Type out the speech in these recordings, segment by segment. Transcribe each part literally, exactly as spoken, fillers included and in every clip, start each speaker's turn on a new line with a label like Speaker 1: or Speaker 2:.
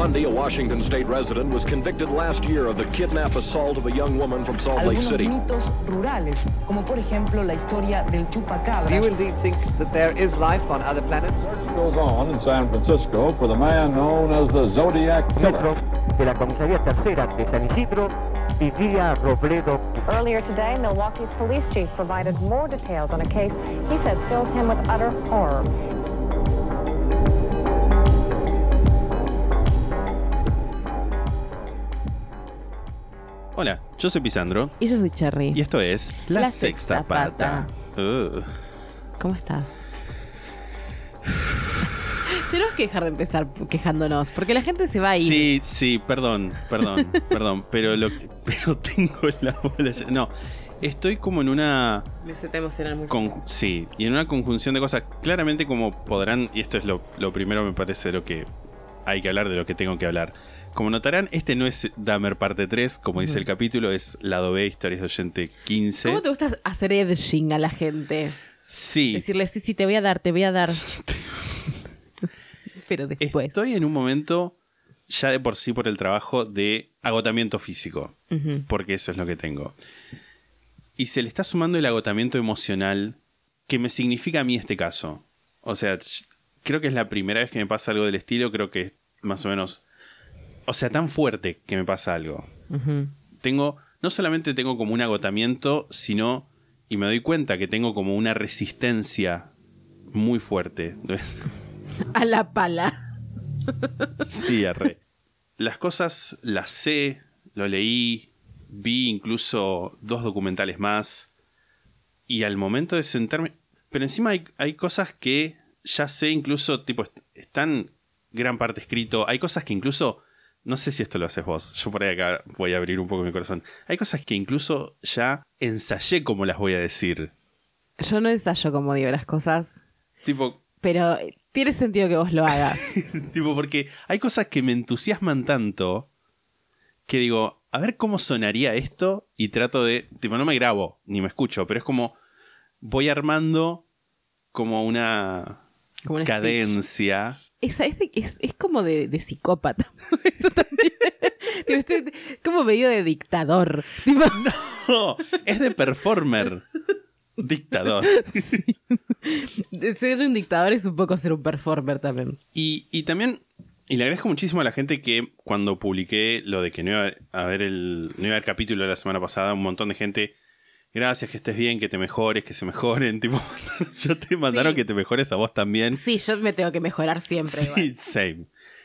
Speaker 1: Bundy, a Washington State resident, was convicted last year of the kidnap assault of a young woman from Salt Lake City.
Speaker 2: Algunos mitos rurales, como por ejemplo la historia del chupacabras.
Speaker 3: Do you indeed think that there is life on other planets?
Speaker 4: Search goes on in San Francisco for the man known as the Zodiac Killer.
Speaker 5: De la comisaría tercera de San Isidro, vivía Robledo.
Speaker 6: Earlier today, Milwaukee's police chief provided more details on a case he said filled him with utter horror.
Speaker 7: Hola, yo soy Pisandro.
Speaker 8: Y yo soy Cherry.
Speaker 7: Y esto es La,
Speaker 8: La
Speaker 7: Sexta,
Speaker 8: Sexta
Speaker 7: Pata.
Speaker 8: Pata.
Speaker 7: Uh.
Speaker 8: ¿Cómo estás? Tenemos que dejar de empezar quejándonos, porque la gente se va a ir.
Speaker 7: Sí, sí, perdón, perdón, perdón, pero, lo, pero tengo la bola ya- No, estoy como en una...
Speaker 8: Me se te emociona mucho.
Speaker 7: Con, sí, y en una conjunción de cosas. Claramente, como podrán, y esto es lo, lo primero, me parece, de lo que hay que hablar, de lo que tengo que hablar. Como notarán, este no es Dahmer parte tres, como dice el capítulo, es Lado B, Historias de Oyente quince.
Speaker 8: ¿Cómo te gusta hacer edging a la gente?
Speaker 7: Sí.
Speaker 8: Decirle, sí, sí, te voy a dar, te voy a dar. Pero después.
Speaker 7: Estoy en un momento, ya de por sí por el trabajo, de agotamiento físico.
Speaker 8: Ujú.
Speaker 7: Porque eso es lo que tengo. Y se le está sumando el agotamiento emocional que me significa a mí este caso. O sea, ch- creo que es la primera vez que me pasa algo del estilo. Creo que es más o menos... O sea, tan fuerte que me pasa algo.
Speaker 8: Ujú.
Speaker 7: Tengo... No solamente tengo como un agotamiento, sino... Y me doy cuenta que tengo como una resistencia muy fuerte.
Speaker 8: A la pala.
Speaker 7: Sí, arre. Las cosas las sé, lo leí, vi incluso dos documentales más. Y al momento de sentarme... Pero encima hay, hay cosas que ya sé incluso, tipo, est- están gran parte escrito. Hay cosas que incluso... No sé si esto lo haces vos. Yo por ahí acá voy a abrir un poco mi corazón. Hay cosas que incluso ya ensayé cómo las voy a decir.
Speaker 8: Yo no ensayo como digo las cosas,
Speaker 7: Tipo...
Speaker 8: pero tiene sentido que vos lo hagas.
Speaker 7: Tipo, porque hay cosas que me entusiasman tanto que digo, a ver cómo sonaría esto y trato de... Tipo, no me grabo ni me escucho, pero es como voy armando como una
Speaker 8: Como un
Speaker 7: cadencia.
Speaker 8: Esa es, de- es, es como de, de psicópata. Eso también. Tipo, estoy como medio de dictador. Tipo,
Speaker 7: No, es de performer. Dictador.
Speaker 8: sí. De ser un dictador es un poco ser un performer también.
Speaker 7: Y, y también, y le agradezco muchísimo a la gente que cuando publiqué lo de que no iba a haber el, no iba a haber capítulo la semana pasada, un montón de gente, gracias, que estés bien, que te mejores, que se mejoren. Tipo, yo te mandaron
Speaker 8: Sí.
Speaker 7: que te mejores a vos también.
Speaker 8: Sí, yo me tengo que mejorar siempre.
Speaker 7: Sí,
Speaker 8: igual.
Speaker 7: same.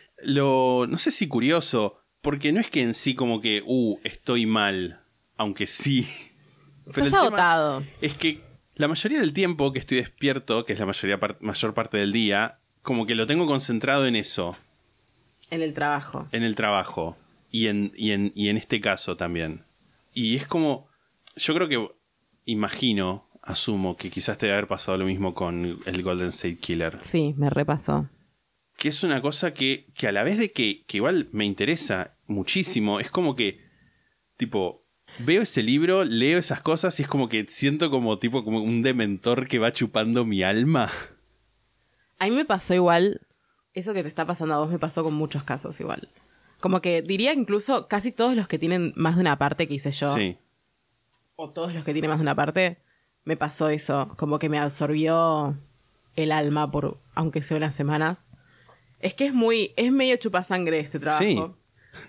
Speaker 7: Lo, no sé si curioso, porque no es que en sí como que, uh, estoy mal, aunque sí. Pero
Speaker 8: Estás
Speaker 7: el tema
Speaker 8: agotado.
Speaker 7: es que la mayoría del tiempo que estoy despierto, que es la mayoría par- mayor parte del día, como que lo tengo concentrado en eso,
Speaker 8: En el trabajo.
Speaker 7: en el trabajo y en, y en, y en este caso también. Y es como, yo creo que, imagino, asumo que quizás te debe haber pasado lo mismo con el Golden State Killer.
Speaker 8: Sí, me repasó.
Speaker 7: Que es una cosa que, que a la vez de que, que igual me interesa muchísimo, es como que, tipo, veo ese libro, leo esas cosas y es como que siento como, tipo, como un dementor que va chupando mi alma.
Speaker 8: A mí me pasó igual, eso que te está pasando a vos me pasó con muchos casos igual. Como que diría incluso casi todos los que tienen más de una parte que hice yo,
Speaker 7: Sí.
Speaker 8: o todos los que tienen más de una parte, me pasó eso. Como que me absorbió el alma por, aunque sea unas semanas. Es que es muy, es medio chupasangre este trabajo.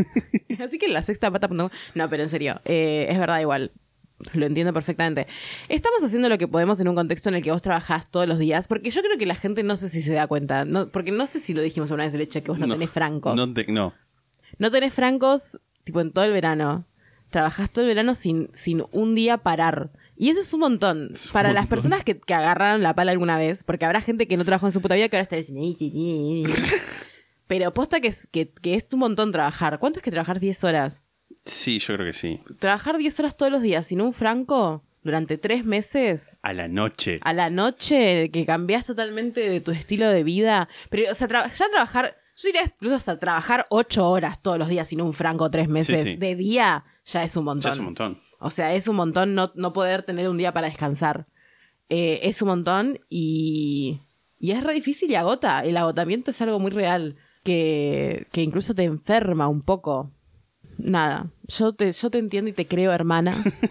Speaker 8: Así que la sexta pata punto com. No, pero en serio, eh, es verdad igual. Lo entiendo perfectamente. Estamos haciendo lo que podemos en un contexto en el que vos trabajás todos los días, porque yo creo que la gente no sé si se da cuenta, no, porque no sé si lo dijimos una vez el hecho de que vos no, tenés francos.
Speaker 7: No, te- no.
Speaker 8: No tenés francos, tipo, en todo el verano. Trabajás todo el verano sin, sin un día parar. Y eso es un montón.
Speaker 7: Es un
Speaker 8: Para las
Speaker 7: montón.
Speaker 8: personas que, que agarraron la pala alguna vez, porque habrá gente que no trabajó en su puta vida que ahora está diciendo... "Ih, ih, ih, ih". Pero posta que es, que, que es un montón trabajar. ¿Cuánto es que trabajar diez horas?
Speaker 7: Sí, yo creo que sí.
Speaker 8: Trabajar diez horas todos los días sin un franco durante tres meses...
Speaker 7: A la noche.
Speaker 8: A la noche, que cambiás totalmente de tu estilo de vida. Pero, o sea, tra- ya trabajar... Yo diría incluso hasta trabajar ocho horas todos los días sin un franco tres meses
Speaker 7: Sí, sí.
Speaker 8: de día, ya es un montón.
Speaker 7: Ya es un montón.
Speaker 8: O sea, es un montón no, no poder tener un día para descansar. Eh, es un montón y, y es re difícil y agota. El agotamiento es algo muy real. que, que incluso te enferma un poco. Nada, yo te, yo te entiendo y te creo, hermana.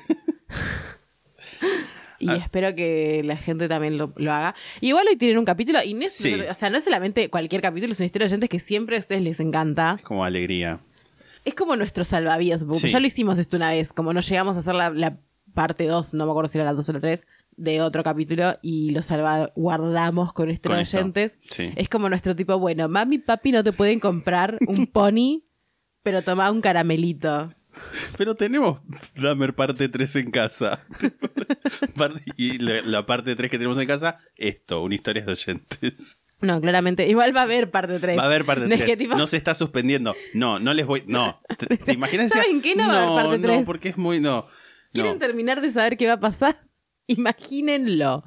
Speaker 8: Y ah. espero que la gente también lo, lo haga. Igual hoy tienen un capítulo, y no es, sí. o sea, no es solamente cualquier capítulo, es una historia de oyentes que siempre a ustedes les encanta.
Speaker 7: Es como alegría.
Speaker 8: Es como nuestro salvavidas. Sí. Ya lo hicimos esto una vez, como nos llegamos a hacer la, la parte dos, no me acuerdo si era la dos o la tres, de otro capítulo, y lo salvaguardamos con nuestros con oyentes. Sí. Es como nuestro tipo, bueno, mami y papi no te pueden comprar un pony, pero toma un caramelito.
Speaker 7: Pero tenemos Dahmer parte tres en casa. Y la, la parte tres que tenemos en casa, esto, una historia de oyentes.
Speaker 8: No, claramente. Igual va a haber parte tres.
Speaker 7: Va a haber parte
Speaker 8: no
Speaker 7: tres.
Speaker 8: Es que, tipo...
Speaker 7: No se está suspendiendo. No, no les voy... No. ¿Te, te imaginas?
Speaker 8: ¿Saben qué? No, no va a haber parte tres.
Speaker 7: No, porque es muy... No.
Speaker 8: ¿Quieren
Speaker 7: no.
Speaker 8: terminar de saber qué va a pasar? Imagínenlo.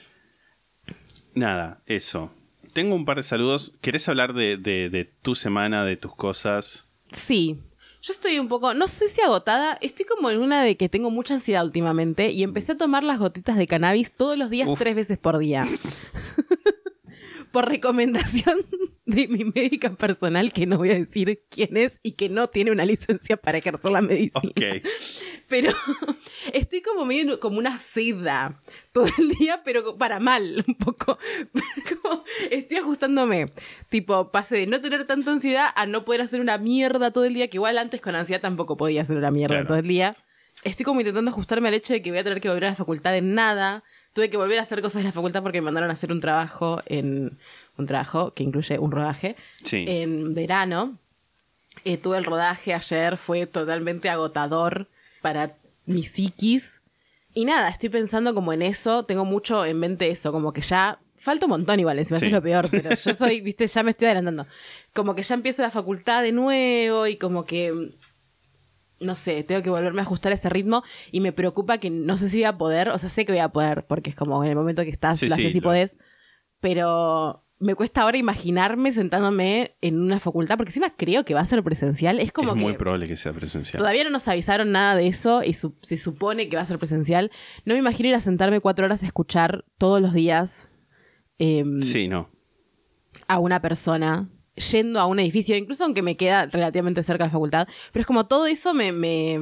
Speaker 7: Nada, eso. Tengo un par de saludos. ¿Querés hablar de, de, de tu semana, de tus cosas?
Speaker 8: Sí. Yo estoy un poco, no sé si agotada, estoy como en una de que tengo mucha ansiedad últimamente y empecé a tomar las gotitas de cannabis todos los días, Uf. tres veces por día. Por recomendación de mi médica personal, que no voy a decir quién es y que no tiene una licencia para ejercer la medicina.
Speaker 7: Okay.
Speaker 8: Pero estoy como medio como una seda todo el día, pero para mal, un poco. Como estoy ajustándome. Tipo, pasé de no tener tanta ansiedad a no poder hacer una mierda todo el día, que igual antes con ansiedad tampoco podía hacer una mierda claro. todo el día. Estoy como intentando ajustarme al hecho de que voy a tener que volver a la facultad en nada. Tuve que volver a hacer cosas en la facultad porque me mandaron a hacer un trabajo en un trabajo que incluye un rodaje
Speaker 7: sí.
Speaker 8: en verano. Eh, tuve el rodaje ayer, fue totalmente agotador para mi psiquis. Y nada, estoy pensando como en eso, tengo mucho en mente eso, como que ya falta un montón igual, encima sí. eso es lo peor, pero yo soy, viste, ya me estoy adelantando. Como que ya empiezo la facultad de nuevo y como que... No sé, tengo que volverme a ajustar ese ritmo y me preocupa que no sé si voy a poder, o sea, sé que voy a poder, porque es como en el momento que estás, sí, lo haces sí, si podés, pero me cuesta ahora imaginarme sentándome en una facultad, porque encima creo que va a ser presencial, es como
Speaker 7: es
Speaker 8: que...
Speaker 7: Es muy probable que sea presencial.
Speaker 8: Todavía no nos avisaron nada de eso y su- se supone que va a ser presencial. No me imagino ir a sentarme cuatro horas a escuchar todos los días eh,
Speaker 7: sí, no.
Speaker 8: a una persona... yendo a un edificio, incluso aunque me queda relativamente cerca de la facultad, pero es como todo eso me... me...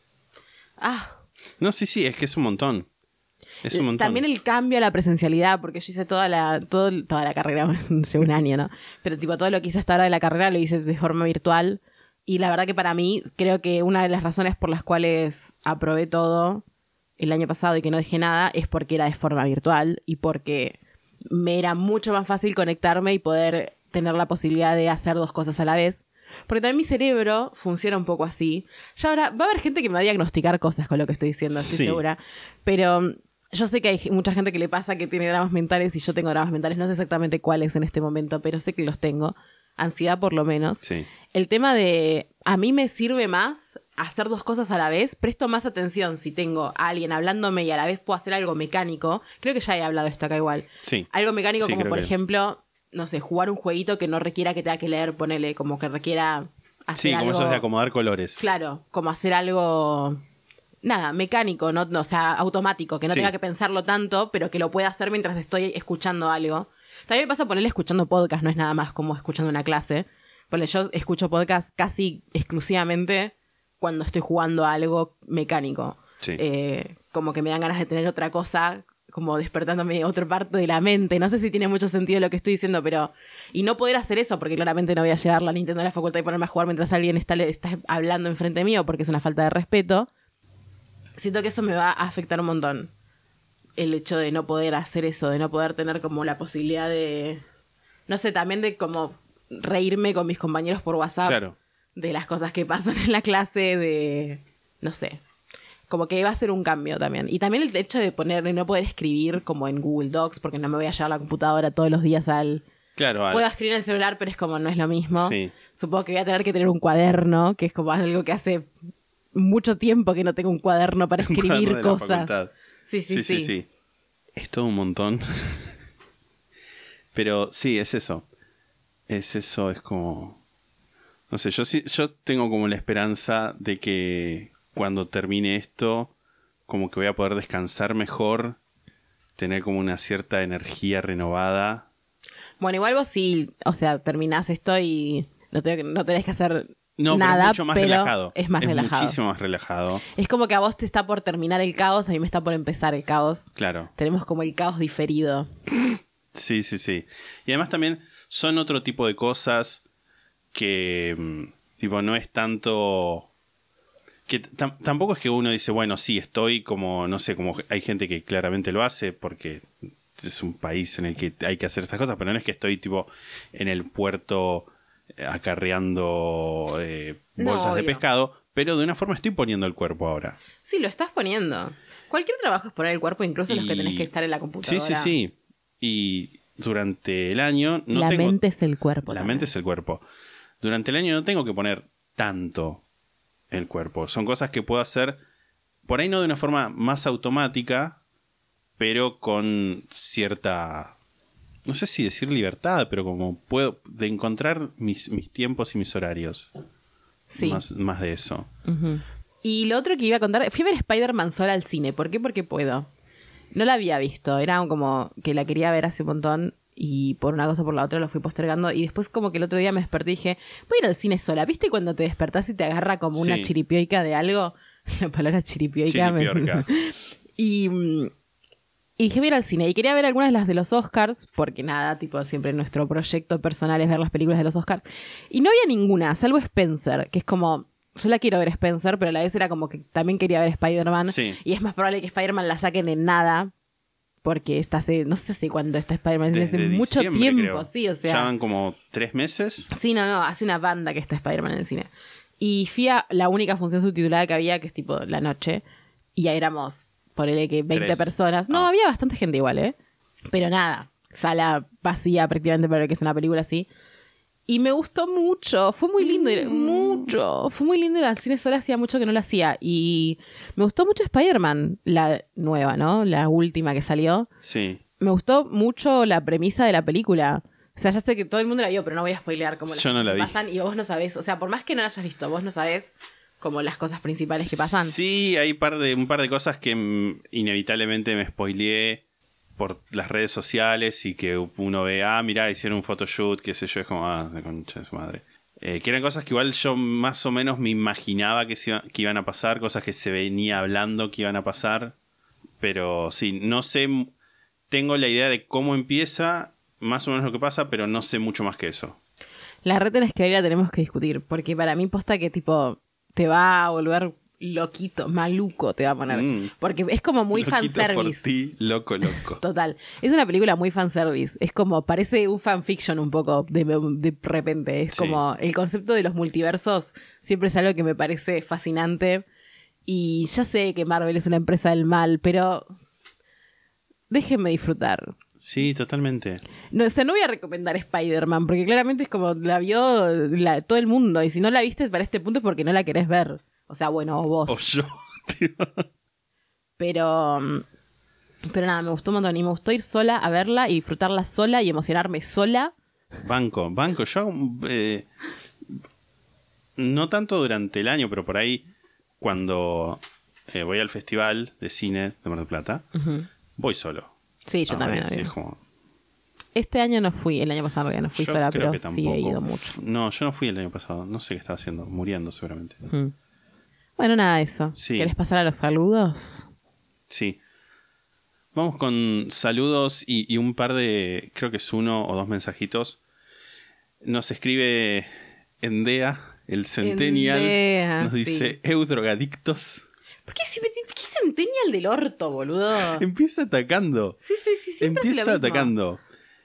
Speaker 8: Ah.
Speaker 7: No, sí, sí, es que es un montón. Es un montón.
Speaker 8: También el cambio a la presencialidad, porque yo hice toda la, todo, toda la carrera, hace un año, ¿no? Pero tipo todo lo que hice hasta ahora de la carrera lo hice de forma virtual y la verdad que para mí creo que una de las razones por las cuales aprobé todo el año pasado y que no dejé nada es porque era de forma virtual y porque me era mucho más fácil conectarme y poder... tener la posibilidad de hacer dos cosas a la vez. Porque también mi cerebro funciona un poco así. Ya ahora va a haber gente que me va a diagnosticar cosas con lo que estoy diciendo, estoy
Speaker 7: sí.
Speaker 8: segura. Pero yo sé que hay mucha gente que le pasa que tiene dramas mentales y yo tengo dramas mentales. No sé exactamente cuáles en este momento, pero sé que los tengo. Ansiedad por lo menos.
Speaker 7: Sí.
Speaker 8: El tema de... A mí me sirve más hacer dos cosas a la vez. Presto más atención si tengo a alguien hablándome y a la vez puedo hacer algo mecánico. Creo que ya he hablado de esto acá igual.
Speaker 7: Sí.
Speaker 8: Algo mecánico
Speaker 7: sí,
Speaker 8: como por
Speaker 7: que...
Speaker 8: ejemplo... no sé, jugar un jueguito que no requiera que tenga que leer, ponele, como que requiera hacer
Speaker 7: sí,
Speaker 8: algo...
Speaker 7: como eso de acomodar colores.
Speaker 8: Claro, como hacer algo... Nada, mecánico, no, no, o sea, automático, que no
Speaker 7: sí.
Speaker 8: tenga que pensarlo tanto, pero que lo pueda hacer mientras estoy escuchando algo. También me pasa ponerle escuchando podcast, no es nada más como escuchando una clase. Ponele, yo escucho podcast casi exclusivamente cuando estoy jugando a algo mecánico.
Speaker 7: Sí.
Speaker 8: Eh, como que me dan ganas de tener otra cosa... como despertándome otra parte de la mente. No sé si tiene mucho sentido lo que estoy diciendo, pero... Y no poder hacer eso, porque claramente no voy a llevar la Nintendo a la facultad y ponerme a jugar mientras alguien está, está hablando enfrente mío, porque es una falta de respeto. Siento que eso me va a afectar un montón. El hecho de no poder hacer eso, de no poder tener como la posibilidad de... No sé, también de como reírme con mis compañeros por WhatsApp.
Speaker 7: Claro.
Speaker 8: De las cosas que pasan en la clase, de... No sé... Como que va a ser un cambio también. Y también el hecho de poner, no poder escribir como en Google Docs, porque no me voy a llevar la computadora todos los días al...
Speaker 7: Claro, al...
Speaker 8: Puedo escribir en el celular, pero es como no es lo mismo.
Speaker 7: Sí.
Speaker 8: Supongo que voy a tener que tener un cuaderno, que es como algo que hace mucho tiempo que no tengo un cuaderno para escribir
Speaker 7: cuaderno de
Speaker 8: cosas.
Speaker 7: La facultad.
Speaker 8: Sí, sí, sí,
Speaker 7: sí, sí, sí. Es todo un montón. Pero sí, es eso. Es eso, es como... No sé, yo sí, yo tengo como la esperanza de que... cuando termine esto, como que voy a poder descansar mejor, tener como una cierta energía renovada.
Speaker 8: Bueno, igual vos sí, o sea, terminás esto y no, te, no tenés que hacer
Speaker 7: no,
Speaker 8: nada,
Speaker 7: pero es mucho más
Speaker 8: pero
Speaker 7: relajado.
Speaker 8: es más
Speaker 7: es
Speaker 8: relajado.
Speaker 7: muchísimo más relajado.
Speaker 8: Es como que a vos te está por terminar el caos, a mí me está por empezar el caos.
Speaker 7: Claro.
Speaker 8: Tenemos como el caos diferido.
Speaker 7: Sí, sí, sí. Y además también son otro tipo de cosas que, tipo, no es tanto... que tam- tampoco es que uno dice, bueno, sí, estoy como, no sé, como hay gente que claramente lo hace porque es un país en el que hay que hacer estas cosas, pero no es que estoy, tipo, en el puerto acarreando eh, bolsas
Speaker 8: No,
Speaker 7: de
Speaker 8: obvio.
Speaker 7: pescado, pero de una forma estoy poniendo el cuerpo ahora.
Speaker 8: Sí, lo estás poniendo. Cualquier trabajo es poner el cuerpo, incluso los que
Speaker 7: Y-
Speaker 8: tenés que estar en la computadora.
Speaker 7: Sí, sí, sí. Y durante el año no
Speaker 8: la
Speaker 7: tengo...
Speaker 8: mente es el cuerpo.
Speaker 7: La
Speaker 8: también.
Speaker 7: mente es el cuerpo. Durante el año no tengo que poner tanto el cuerpo. Son cosas que puedo hacer, por ahí no de una forma más automática, pero con cierta, no sé si decir libertad, pero como puedo, de encontrar mis, mis tiempos y mis horarios.
Speaker 8: Sí.
Speaker 7: Más, más de eso.
Speaker 8: Ujú. Y lo otro que iba a contar, fui a ver Spider-Man sola al cine. ¿Por qué? Porque puedo. No la había visto, era como que la quería ver hace un montón y por una cosa o por la otra lo fui postergando y después como que el otro día me desperté y dije, voy a ir al cine sola. ¿Viste cuando te despertás y te agarra como una
Speaker 7: Sí.
Speaker 8: chiripioica de algo? La palabra chiripioica. me-
Speaker 7: Chiripiorca.
Speaker 8: y, mm, y dije, voy a ir al cine. Y quería ver algunas de las de los Oscars, porque nada, tipo, siempre nuestro proyecto personal es ver las películas de los Oscars. Y no había ninguna, salvo Spencer, que es como... Yo la quiero ver Spencer, pero a la vez era como que también quería ver Spider-Man.
Speaker 7: Sí.
Speaker 8: Y es más probable que Spider-Man la saquen en nada. Porque está hace, no sé si cuándo está Spider-Man, desde
Speaker 7: Desde
Speaker 8: hace mucho
Speaker 7: diciembre,
Speaker 8: tiempo,
Speaker 7: creo.
Speaker 8: sí, o sea.
Speaker 7: Ya van como tres meses.
Speaker 8: Sí, no, no, hace una banda que está Spider-Man en el cine. Y fui a la única función subtitulada que había, que es tipo la noche. Y ya éramos, ponele que veinte
Speaker 7: Tres.
Speaker 8: personas. No,
Speaker 7: Ah.
Speaker 8: había bastante gente igual, ¿eh? Pero nada, sala vacía prácticamente para lo que es una película así. Y me gustó mucho, fue muy lindo ir, mucho, fue muy lindo ir al cine sola, hacía mucho que no lo hacía. Y me gustó mucho Spider-Man, la nueva, ¿no? La última que salió.
Speaker 7: Sí.
Speaker 8: Me gustó mucho la premisa de la película. O sea, ya sé que todo el mundo la vio, pero no voy a spoilear cómo las
Speaker 7: Yo no
Speaker 8: cosas
Speaker 7: la vi.
Speaker 8: pasan. Y vos no sabés, o sea, por más que no la hayas visto, vos no sabés como las cosas principales que pasan.
Speaker 7: Sí, hay par de, un par de cosas que mm, inevitablemente me spoileé por las redes sociales y que uno ve, ah, mirá, hicieron un photoshoot, qué sé yo, es como, ah, de concha de su madre. Eh, que eran cosas que igual yo más o menos me imaginaba que, se iba- que iban a pasar, cosas que se venía hablando que iban a pasar, pero sí, no sé, tengo la idea de cómo empieza, más o menos lo que pasa, pero no sé mucho más que eso.
Speaker 8: La red tenés que ver y la tenemos que discutir. Porque para mí posta que tipo te va a volver loquito, maluco te va a poner.
Speaker 7: Mm.
Speaker 8: Porque es como muy
Speaker 7: Loquito
Speaker 8: fanservice.
Speaker 7: por ti, loco, loco.
Speaker 8: Total. Es una película muy fanservice. Es como, parece un fanfiction un poco de, de repente. Es
Speaker 7: Sí.
Speaker 8: como, el concepto de los multiversos siempre es algo que me parece fascinante. Y ya sé que Marvel es una empresa del mal, pero déjenme disfrutar.
Speaker 7: Sí, totalmente.
Speaker 8: No, o sea, no voy a recomendar Spider-Man, porque claramente es como la vio la- todo el mundo. Y si no la viste para este punto es porque no la querés ver. O sea, bueno, o vos.
Speaker 7: O yo, tío.
Speaker 8: Pero... Pero nada, me gustó un montón. Y me gustó ir sola a verla y disfrutarla sola y emocionarme sola.
Speaker 7: Banco, banco. Yo hago, eh, no tanto durante el año, pero por ahí cuando eh, voy al festival de cine de Mar del Plata,
Speaker 8: Ujú.
Speaker 7: voy solo.
Speaker 8: Sí, yo
Speaker 7: Ah,
Speaker 8: también.
Speaker 7: sí,
Speaker 8: obvio.
Speaker 7: es como-
Speaker 8: Este año no fui, el año pasado no fui
Speaker 7: yo
Speaker 8: sola,
Speaker 7: creo
Speaker 8: pero
Speaker 7: que
Speaker 8: sí
Speaker 7: tampoco.
Speaker 8: he ido mucho.
Speaker 7: No, yo no fui el año pasado. No sé qué estaba haciendo. Muriendo seguramente.
Speaker 8: Ujú. Bueno, nada, eso.
Speaker 7: Sí.
Speaker 8: ¿Querés pasar a los saludos?
Speaker 7: Sí. Vamos con saludos y, y un par de, creo que es uno o dos mensajitos. Nos escribe Endea, el Centennial.
Speaker 8: Endea,
Speaker 7: nos dice,
Speaker 8: sí.
Speaker 7: eu drogadictos.
Speaker 8: ¿Por qué, siempre- ¿Por qué Centennial del orto, boludo?
Speaker 7: Empieza atacando.
Speaker 8: Sí, sí, sí, siempre hace
Speaker 7: Empieza
Speaker 8: lo mismo.
Speaker 7: atacando.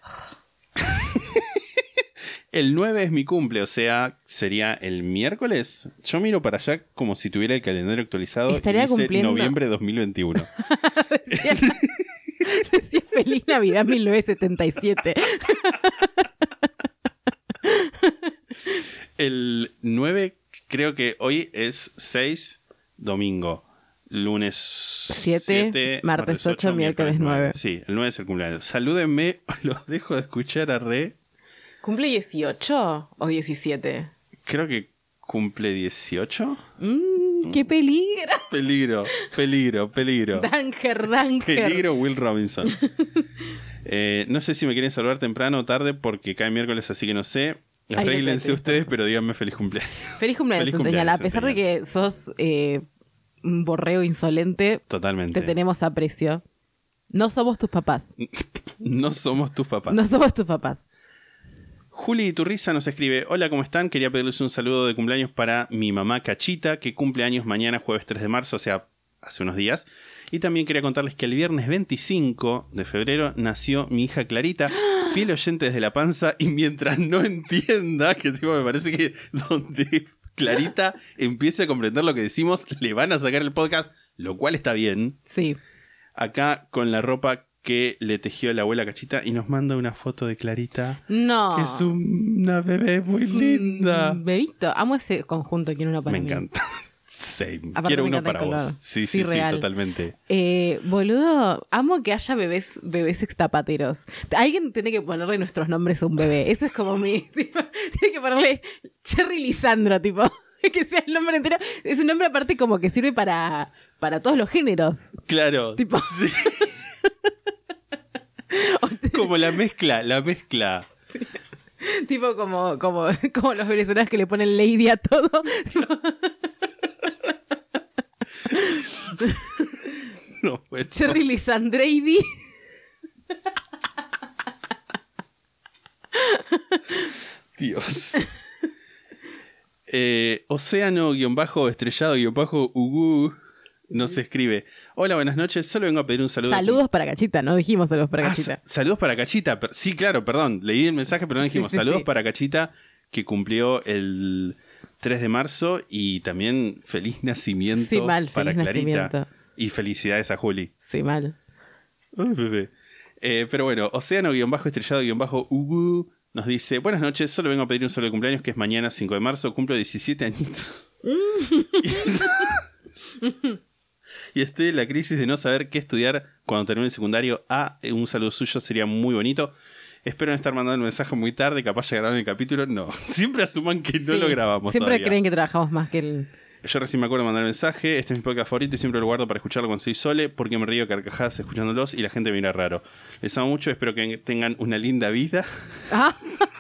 Speaker 7: El nueve es mi cumple, o sea, sería el miércoles. Yo miro para allá como si tuviera el calendario actualizado.
Speaker 8: Estaría
Speaker 7: y dice
Speaker 8: cumpliendo-
Speaker 7: noviembre de dos mil veintiuno.
Speaker 8: Decía, decía Feliz Navidad mil novecientos setenta y siete.
Speaker 7: El nueve, creo que hoy es seis, domingo. Lunes
Speaker 8: Siete,
Speaker 7: siete,
Speaker 8: martes ocho, miércoles nueve.
Speaker 7: Sí, el nueve es el cumpleaños. Salúdenme, los dejo de escuchar a Re.
Speaker 8: ¿Cumple dieciocho o diecisiete?
Speaker 7: Creo que cumple dieciocho.
Speaker 8: Mmm, ¡qué peligro!
Speaker 7: Peligro, peligro, peligro.
Speaker 8: Danger, danger.
Speaker 7: Peligro Will Robinson. Eh, no sé si me quieren saludar temprano o tarde porque cae miércoles, así que no sé. Arréglense ustedes, pero díganme feliz cumpleaños.
Speaker 8: Feliz cumpleaños,
Speaker 7: Feliz
Speaker 8: Centennial.
Speaker 7: cumpleaños,
Speaker 8: A pesar de
Speaker 7: Centennial.
Speaker 8: que sos eh, un borrego insolente,
Speaker 7: Totalmente.
Speaker 8: te tenemos aprecio. No somos tus papás.
Speaker 7: No somos tus papás.
Speaker 8: No somos tus papás.
Speaker 7: Juli Iturriza nos escribe: hola, ¿cómo están? Quería pedirles un saludo de cumpleaños para mi mamá Cachita, que cumple años mañana, jueves tres de marzo, o sea, hace unos días. Y también quería contarles que el viernes veinticinco de febrero nació mi hija Clarita, fiel oyente desde la panza, y mientras no entienda, que tipo, me parece que donde Clarita empiece a comprender lo que decimos, le van a sacar el podcast, lo cual está bien.
Speaker 8: Sí.
Speaker 7: Acá con la ropa que le tejió la abuela Cachita y nos manda una foto de Clarita.
Speaker 8: No.
Speaker 7: Que es una bebé muy
Speaker 8: Es un
Speaker 7: linda.
Speaker 8: Bebito. Amo ese conjunto. Quiero uno para
Speaker 7: Me
Speaker 8: mí.
Speaker 7: encanta. Sí,
Speaker 8: Aparte
Speaker 7: quiero
Speaker 8: me
Speaker 7: uno
Speaker 8: encanta
Speaker 7: para
Speaker 8: el
Speaker 7: vos.
Speaker 8: color.
Speaker 7: Sí,
Speaker 8: Sí,
Speaker 7: sí, sí,
Speaker 8: real.
Speaker 7: totalmente.
Speaker 8: Eh, boludo, amo que haya bebés, bebés extapateros. Alguien tiene que ponerle nuestros nombres a un bebé. Eso es como mi... Tipo, tiene que ponerle Cherry Lisandro, tipo. Que sea el nombre entero. Es un nombre aparte como que sirve para, para todos los géneros.
Speaker 7: Claro.
Speaker 8: Tipo...
Speaker 7: Sí. Como la mezcla, la mezcla.
Speaker 8: Sí. Tipo como, como, como los venezolanos que le ponen lady a todo. Tipo...
Speaker 7: No, bueno.
Speaker 8: Cherry Lisandreidi.
Speaker 7: Dios. Eh, Océano-estrellado-ugu nos escribe: hola, buenas noches, solo vengo a pedir un saludo.
Speaker 8: Saludos de... para Cachita, no dijimos saludos para
Speaker 7: ah,
Speaker 8: Cachita.
Speaker 7: Saludos para Cachita. Per- sí, claro, perdón, leí el mensaje, pero no dijimos.
Speaker 8: Sí, sí,
Speaker 7: saludos
Speaker 8: sí.
Speaker 7: para Cachita, que cumplió el tres de marzo, y también feliz nacimiento
Speaker 8: Sí, mal,
Speaker 7: para
Speaker 8: feliz
Speaker 7: Clarita.
Speaker 8: nacimiento.
Speaker 7: Y felicidades a Juli.
Speaker 8: Sí, mal.
Speaker 7: Ay, bebé. Eh, pero bueno, Océano-estrellado-ugu nos dice: buenas noches, solo vengo a pedir un saludo de cumpleaños, que es mañana cinco de marzo, cumplo diecisiete añitos. Y estoy en la crisis de no saber qué estudiar cuando termine el secundario. Ah, un saludo suyo sería muy bonito. Espero no estar mandando el mensaje muy tarde, capaz ya grabaron el capítulo. No, siempre asuman que no
Speaker 8: Sí,
Speaker 7: lo grabamos
Speaker 8: siempre
Speaker 7: todavía.
Speaker 8: creen que trabajamos más que el...
Speaker 7: Yo recién me acuerdo de mandar el mensaje. Este es mi podcast favorito y siempre lo guardo para escucharlo cuando estoy sole, porque me río de carcajadas escuchándolos y la gente me mira raro. Les amo mucho, espero que tengan una linda vida.
Speaker 8: Ah.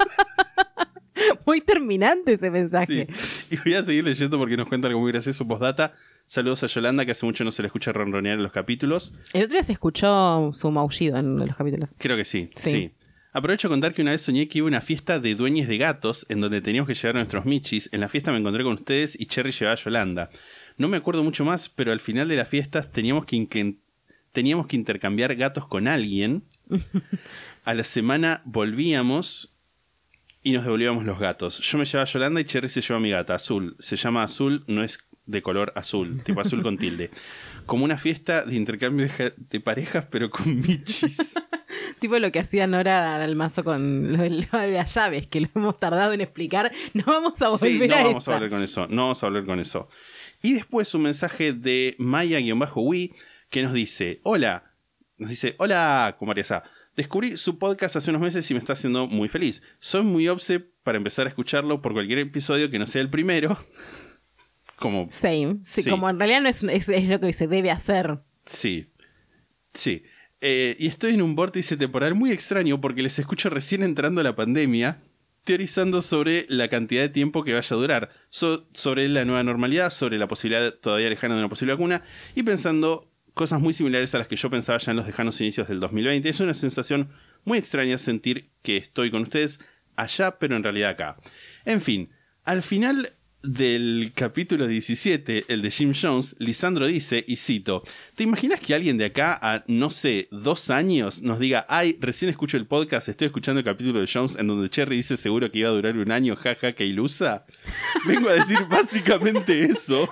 Speaker 8: Muy terminante ese mensaje.
Speaker 7: Sí. Y voy a seguir leyendo porque nos cuenta algo muy gracioso. Postdata: saludos a Yolanda, que hace mucho no se le escucha ronronear en los capítulos.
Speaker 8: El otro día se escuchó su maullido en los capítulos.
Speaker 7: Creo que sí, sí.
Speaker 8: Sí.
Speaker 7: Aprovecho a contar que una vez soñé que iba a una fiesta de dueñes de gatos en donde teníamos que llevar a nuestros michis. En la fiesta me encontré con ustedes y Cherry llevaba a Yolanda. No me acuerdo mucho más, pero al final de las fiestas teníamos que, inque- teníamos que intercambiar gatos con alguien. A la semana volvíamos y nos devolvíamos los gatos. Yo me llevaba a Yolanda y Cherry se llevó a mi gata, Azul. Se llama Azul, no es de color azul, tipo azul con tilde. Como una fiesta de intercambio de, ja- de parejas, pero con michis.
Speaker 8: Tipo lo que hacía Nora Almazo con lo de, lo de las llaves, que lo hemos tardado en explicar. No vamos a volver
Speaker 7: Sí, no
Speaker 8: a
Speaker 7: vamos
Speaker 8: esa.
Speaker 7: a hablar con eso, no vamos a hablar con eso. Y después un mensaje de Maya-Wii que nos dice: hola, nos dice: hola, Comariasa. Descubrí su podcast hace unos meses y me está haciendo muy feliz. Soy muy obse para empezar a escucharlo por cualquier episodio que no sea el primero. Como...
Speaker 8: Same. Sí,
Speaker 7: Sí.
Speaker 8: como en realidad no es, es, es lo que se debe hacer.
Speaker 7: Sí, sí. Eh, y estoy en un vórtice temporal muy extraño porque les escucho recién entrando a la pandemia, teorizando sobre la cantidad de tiempo que vaya a durar, so- sobre la nueva normalidad, sobre la posibilidad todavía lejana de una posible vacuna, y pensando cosas muy similares a las que yo pensaba ya en los lejanos inicios del dos mil veinte. Es una sensación muy extraña sentir que estoy con ustedes allá, pero en realidad acá. En fin, al final del capítulo diecisiete, el de Jim Jones, Lisandro dice, y cito: ¿te imaginas que alguien de acá a, no sé, dos años nos diga: ay, recién escucho el podcast, estoy escuchando el capítulo de Jones en donde Cherry dice seguro que iba a durar un año, jaja, que ilusa? Vengo a decir básicamente eso.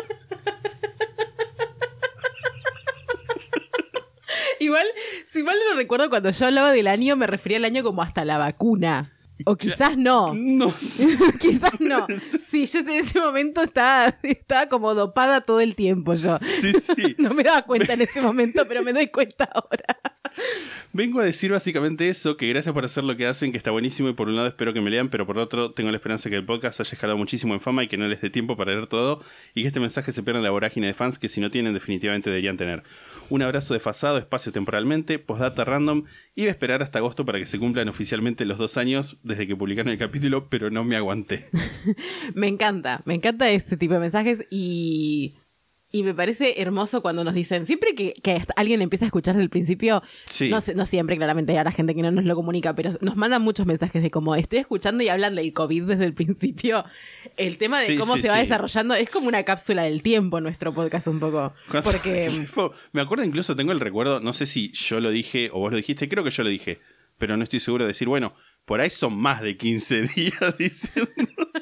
Speaker 8: Igual, si mal no recuerdo, cuando yo hablaba del año, me refería al año como hasta la vacuna. O quizás no.
Speaker 7: No sé.
Speaker 8: Quizás no. Sí, yo en ese momento estaba, estaba como dopada todo el tiempo yo.
Speaker 7: Sí, sí.
Speaker 8: No me daba cuenta en ese momento, pero me doy cuenta ahora.
Speaker 7: Vengo a decir básicamente eso, que gracias por hacer lo que hacen, que está buenísimo, y por un lado espero que me lean, pero por otro tengo la esperanza que el podcast haya escalado muchísimo en fama y que no les dé tiempo para leer todo, y que este mensaje se pierda en la vorágine de fans que si no tienen definitivamente deberían tener. Un abrazo desfasado espacio-temporalmente, postdata random. Iba a esperar hasta agosto para que se cumplan oficialmente los dos años desde que publicaron el capítulo, pero no me aguanté.
Speaker 8: Me encanta, me encanta ese tipo de mensajes y... Y me parece hermoso cuando nos dicen, siempre que, que alguien empieza a escuchar desde el principio, sí. no, no siempre, claramente, habrá gente que no nos lo comunica, pero nos mandan muchos mensajes de como, estoy escuchando y hablan del COVID desde el principio. El tema de sí, cómo sí, se va sí. desarrollando es como una cápsula del tiempo nuestro podcast un poco.
Speaker 7: Cuando,
Speaker 8: porque
Speaker 7: me acuerdo, incluso tengo el recuerdo, no sé si yo lo dije o vos lo dijiste, creo que yo lo dije, pero no estoy seguro de decir, bueno, por ahí son más de quince días, diciendo...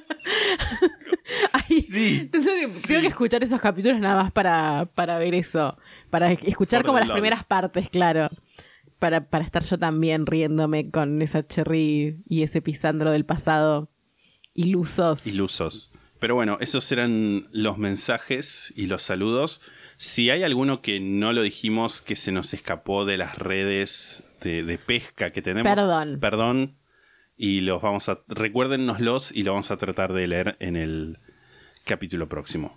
Speaker 8: Ay, sí, tengo, que, sí. tengo que escuchar esos capítulos nada más para, para ver eso. Para escuchar For como las loves. primeras partes, claro. Para, para estar yo también riéndome con esa Cherry y ese Pisandro del pasado. Ilusos.
Speaker 7: Ilusos. Pero bueno, esos eran los mensajes y los saludos. Si hay alguno que no lo dijimos, que se nos escapó de las redes de, de pesca que tenemos.
Speaker 8: Perdón.
Speaker 7: Perdón. Y los vamos a... Recuérdennoslos y lo vamos a tratar de leer en el capítulo próximo.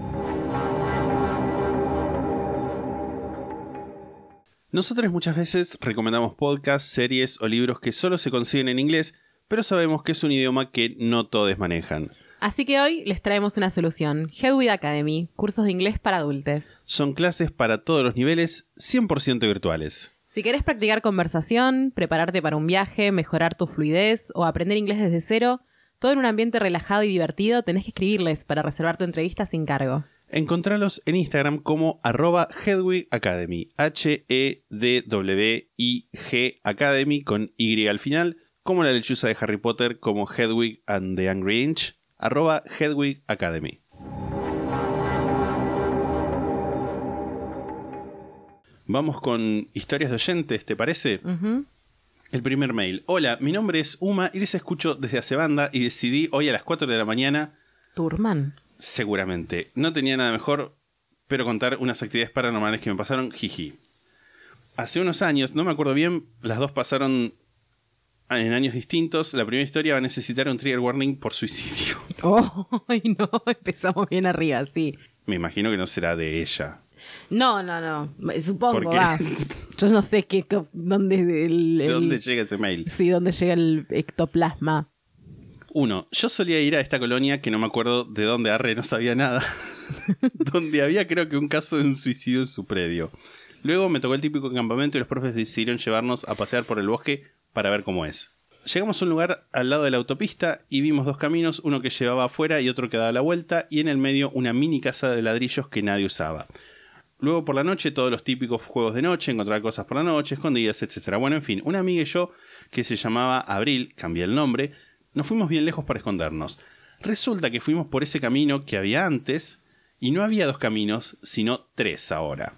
Speaker 7: Nosotros muchas veces recomendamos podcasts, series o libros que solo se consiguen en inglés, pero sabemos que es un idioma que no todos manejan.
Speaker 8: Así que hoy les traemos una solución. Hedwig Academy, cursos de inglés para adultos.
Speaker 7: Son clases para todos los niveles, cien por ciento virtuales.
Speaker 8: Si querés practicar conversación, prepararte para un viaje, mejorar tu fluidez o aprender inglés desde cero, todo en un ambiente relajado y divertido, tenés que escribirles para reservar tu entrevista sin cargo.
Speaker 7: Encontralos en Instagram como arroba Hedwig Academy, H E D W I G Academy con Y al final, como la lechuza de Harry Potter, como Hedwig and the Angry Inch, arroba Hedwig Academy. Vamos con historias de oyentes, ¿te parece?
Speaker 8: Uh-huh.
Speaker 7: El primer mail. Hola, mi nombre es Uma y les escucho desde hace banda y decidí hoy a las cuatro de la mañana...
Speaker 8: Turman.
Speaker 7: Seguramente. No tenía nada mejor, pero contar unas actividades paranormales que me pasaron, jiji. Hace unos años, no me acuerdo bien, las dos pasaron en años distintos. La primera historia va a necesitar un trigger warning por suicidio.
Speaker 8: Oh, ay no, empezamos bien arriba, sí.
Speaker 7: Me imagino que no será de ella.
Speaker 8: No, no, no. Supongo, va. Yo no sé qué, dónde el, el...
Speaker 7: ¿Dónde llega ese mail?
Speaker 8: Sí, dónde llega el ectoplasma.
Speaker 7: Uno, yo solía ir a esta colonia que no me acuerdo de dónde arre, no sabía nada. Donde había creo que un caso de un suicidio en su predio. Luego me tocó el típico campamento y los profes decidieron llevarnos a pasear por el bosque para ver cómo es. Llegamos a un lugar al lado de la autopista y vimos dos caminos, uno que llevaba afuera y otro que daba la vuelta, y en el medio una mini casa de ladrillos que nadie usaba. Luego por la noche todos los típicos juegos de noche, encontrar cosas por la noche, escondidas, etcétera. Bueno, en fin, una amiga y yo, que se llamaba Abril, cambié el nombre, nos fuimos bien lejos para escondernos. Resulta que fuimos por ese camino que había antes, y no había dos caminos, sino tres ahora.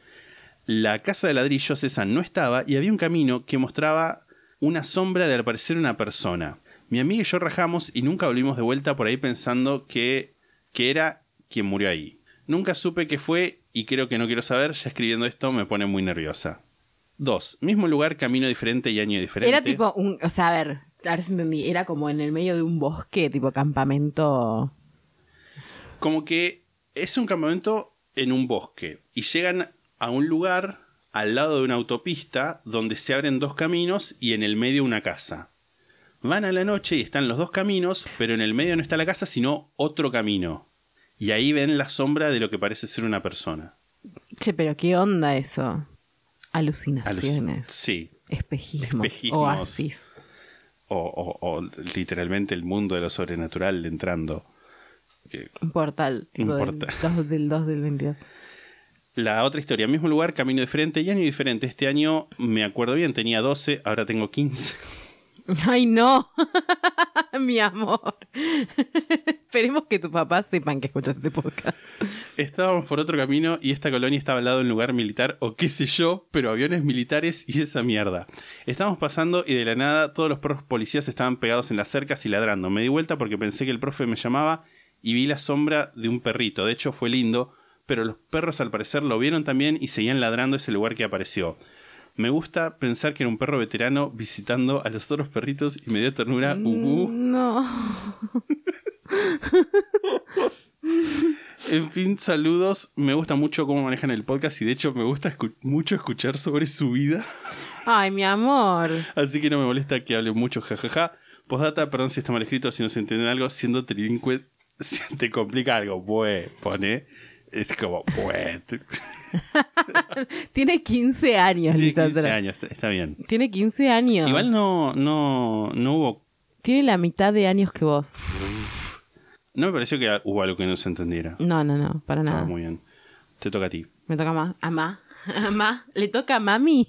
Speaker 7: La casa de ladrillos esa no estaba, y había un camino que mostraba una sombra de al parecer una persona. Mi amiga y yo rajamos y nunca volvimos de vuelta por ahí pensando que, que era quien murió ahí. Nunca supe qué fue y creo que no quiero saber, ya escribiendo esto me pone muy nerviosa. Dos. Mismo lugar, camino diferente y año diferente.
Speaker 8: Era tipo un... O sea, a ver, a ver si entendí. Era como en el medio de un bosque, tipo campamento...
Speaker 7: Como que es un campamento en un bosque. Y llegan a un lugar al lado de una autopista donde se abren dos caminos y en el medio una casa. Van a la noche y están los dos caminos, pero en el medio no está la casa, sino otro camino. Y ahí ven la sombra de lo que parece ser una persona.
Speaker 8: Che, pero ¿qué onda eso? Alucinaciones.
Speaker 7: Aluc- sí.
Speaker 8: Espejismos.
Speaker 7: Espejismos.
Speaker 8: Oasis.
Speaker 7: O, o, o literalmente el mundo de lo sobrenatural entrando. Que,
Speaker 8: un portal. Tipo un portal. Del dos del dos del veintidós.
Speaker 7: La otra historia. Mismo lugar, camino diferente y año diferente. Este año, me acuerdo bien, tenía doce, ahora tengo quince.
Speaker 8: ¡Ay, no! Mi amor. Esperemos que tus papás sepan que escuchas este podcast.
Speaker 7: Estábamos por otro camino y esta colonia estaba al lado de un lugar militar o qué sé yo, pero aviones militares y esa mierda. Estábamos pasando y de la nada todos los perros policías estaban pegados en las cercas y ladrando. Me di vuelta porque pensé que el profe me llamaba y vi la sombra de un perrito. De hecho fue lindo, pero los perros al parecer lo vieron también y seguían ladrando ese lugar que apareció. Me gusta pensar que era un perro veterano visitando a los otros perritos y me dio ternura. Uh-huh.
Speaker 8: No.
Speaker 7: En fin, saludos. Me gusta mucho cómo manejan el podcast y de hecho me gusta escu- mucho escuchar sobre su vida.
Speaker 8: Ay, mi amor.
Speaker 7: Así que no me molesta que hable mucho, jajaja. Postdata, perdón si está mal escrito, si no se entiende algo. Siendo trilingüe, si te complica algo, pues, pone. Es como, pues.
Speaker 8: Tiene quince años,
Speaker 7: Tiene
Speaker 8: Lisandro.
Speaker 7: quince años, está, está bien.
Speaker 8: Tiene quince años.
Speaker 7: Igual no, no, no hubo.
Speaker 8: Tiene la mitad de años que vos.
Speaker 7: No me pareció que hubo algo que no se entendiera.
Speaker 8: No, no, no, para nada.
Speaker 7: Estaba muy bien. Te toca a ti.
Speaker 8: Me toca más. A ma. A ma. Le toca a mami.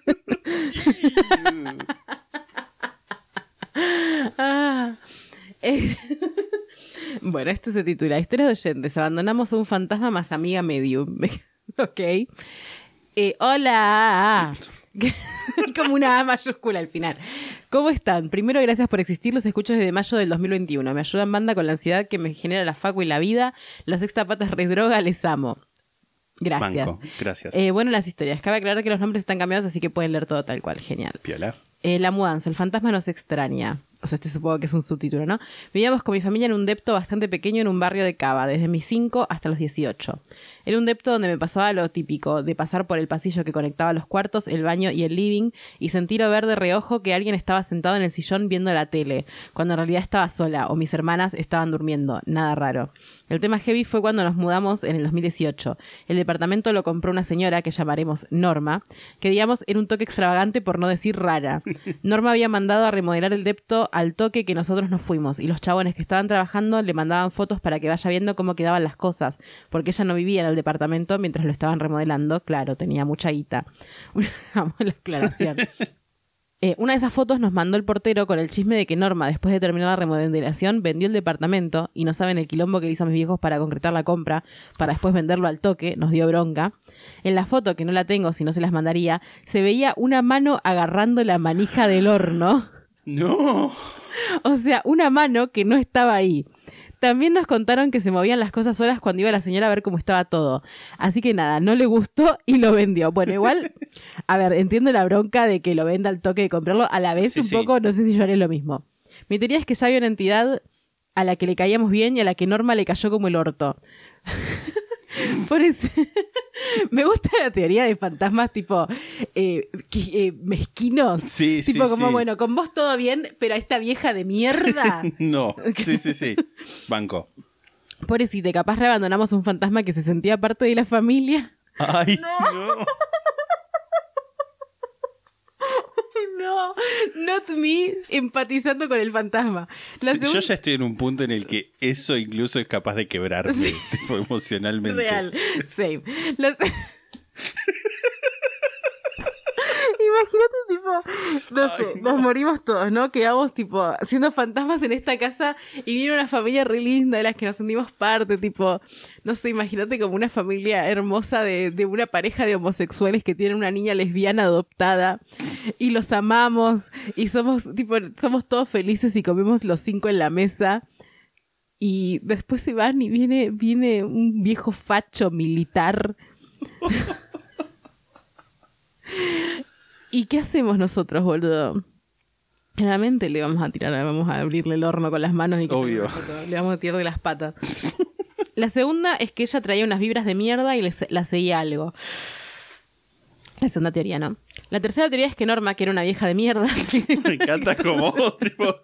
Speaker 8: ah. eh. Bueno, esto se titula Historias de oyentes. Abandonamos a un fantasma más amiga medium. Ok. Eh, hola. Como una A mayúscula al final. ¿Cómo están? Primero, gracias por existir. Los escucho desde mayo del dos mil veintiuno. Me ayudan banda con la ansiedad que me genera la facu y la vida. Los extapatas res droga, les amo. Gracias.
Speaker 7: Banco, gracias.
Speaker 8: Eh, bueno, las historias. Cabe aclarar que los nombres están cambiados, así que pueden leer todo tal cual. Genial.
Speaker 7: Piola.
Speaker 8: Eh, la mudanza. El fantasma nos extraña. O sea, este supongo que es un subtítulo, ¿no? Vivíamos con mi familia en un depto bastante pequeño en un barrio de Cava, desde mis cinco hasta los dieciocho. Era un depto donde me pasaba lo típico, de pasar por el pasillo que conectaba los cuartos, el baño y el living, y sentir o ver de reojo que alguien estaba sentado en el sillón viendo la tele, cuando en realidad estaba sola, o mis hermanas estaban durmiendo. Nada raro. El tema heavy fue cuando nos mudamos en el dos mil dieciocho. El departamento lo compró una señora que llamaremos Norma, que digamos era un toque extravagante por no decir rara. Norma había mandado a remodelar el depto al toque que nosotros nos fuimos, y los chabones que estaban trabajando le mandaban fotos para que vaya viendo cómo quedaban las cosas, porque ella no vivía en el departamento mientras lo estaban remodelando. Claro, tenía mucha guita. Vamos a la aclaración. Eh, una de esas fotos nos mandó el portero con el chisme de que Norma, después de terminar la remodelación, vendió el departamento, y no saben el quilombo que le hizo a mis viejos para concretar la compra, para después venderlo al toque. Nos dio bronca. En la foto, que no la tengo, si no se las mandaría, se veía una mano agarrando la manija del horno.
Speaker 7: ¡No!
Speaker 8: O sea, una mano que no estaba ahí. También nos contaron que se movían las cosas solas cuando iba la señora a ver cómo estaba todo. Así que nada, no le gustó y lo vendió. Bueno, igual, a ver, entiendo la bronca de que lo venda al toque de comprarlo. A la vez,
Speaker 7: Sí,
Speaker 8: un
Speaker 7: sí.
Speaker 8: poco, no sé si yo haré lo mismo. Mi teoría es que ya había una entidad a la que le caíamos bien y a la que Norma le cayó como el orto. Por eso, me gusta la teoría de fantasmas tipo eh, que, eh, mezquinos.
Speaker 7: Sí,
Speaker 8: tipo
Speaker 7: sí,
Speaker 8: como,
Speaker 7: sí.
Speaker 8: bueno, con vos todo bien, pero a esta vieja de mierda.
Speaker 7: No, sí, sí, sí. Banco.
Speaker 8: Pobrecita, capaz reabandonamos un fantasma que se sentía parte de la familia.
Speaker 7: Ay, no.
Speaker 8: No, not me empatizando con el fantasma. La
Speaker 7: Sí,
Speaker 8: segun-
Speaker 7: yo ya estoy en un punto en el que eso incluso es capaz de quebrarme
Speaker 8: Sí.
Speaker 7: tipo, emocionalmente.
Speaker 8: Real, same. La se- Imagínate, tipo, no sé,
Speaker 7: Ay, no.
Speaker 8: nos morimos todos, ¿no? Quedamos, tipo, siendo fantasmas en esta casa y viene una familia re linda de las que nos sentimos parte, tipo, no sé, imagínate como una familia hermosa de, de una pareja de homosexuales que tienen una niña lesbiana adoptada y los amamos y somos, tipo, somos todos felices y comemos los cinco en la mesa. Y después se van y viene, viene un viejo facho militar. ¿Y qué hacemos nosotros, boludo? Claramente le vamos a tirar, vamos a abrirle el horno con las manos y que
Speaker 7: Obvio.
Speaker 8: se- le vamos a tirar de las patas. La segunda es que ella traía unas vibras de mierda y le, se- la seguía algo. La segunda teoría, ¿no? La tercera teoría es que Norma, que era una vieja de mierda,
Speaker 7: Me encanta como tipo.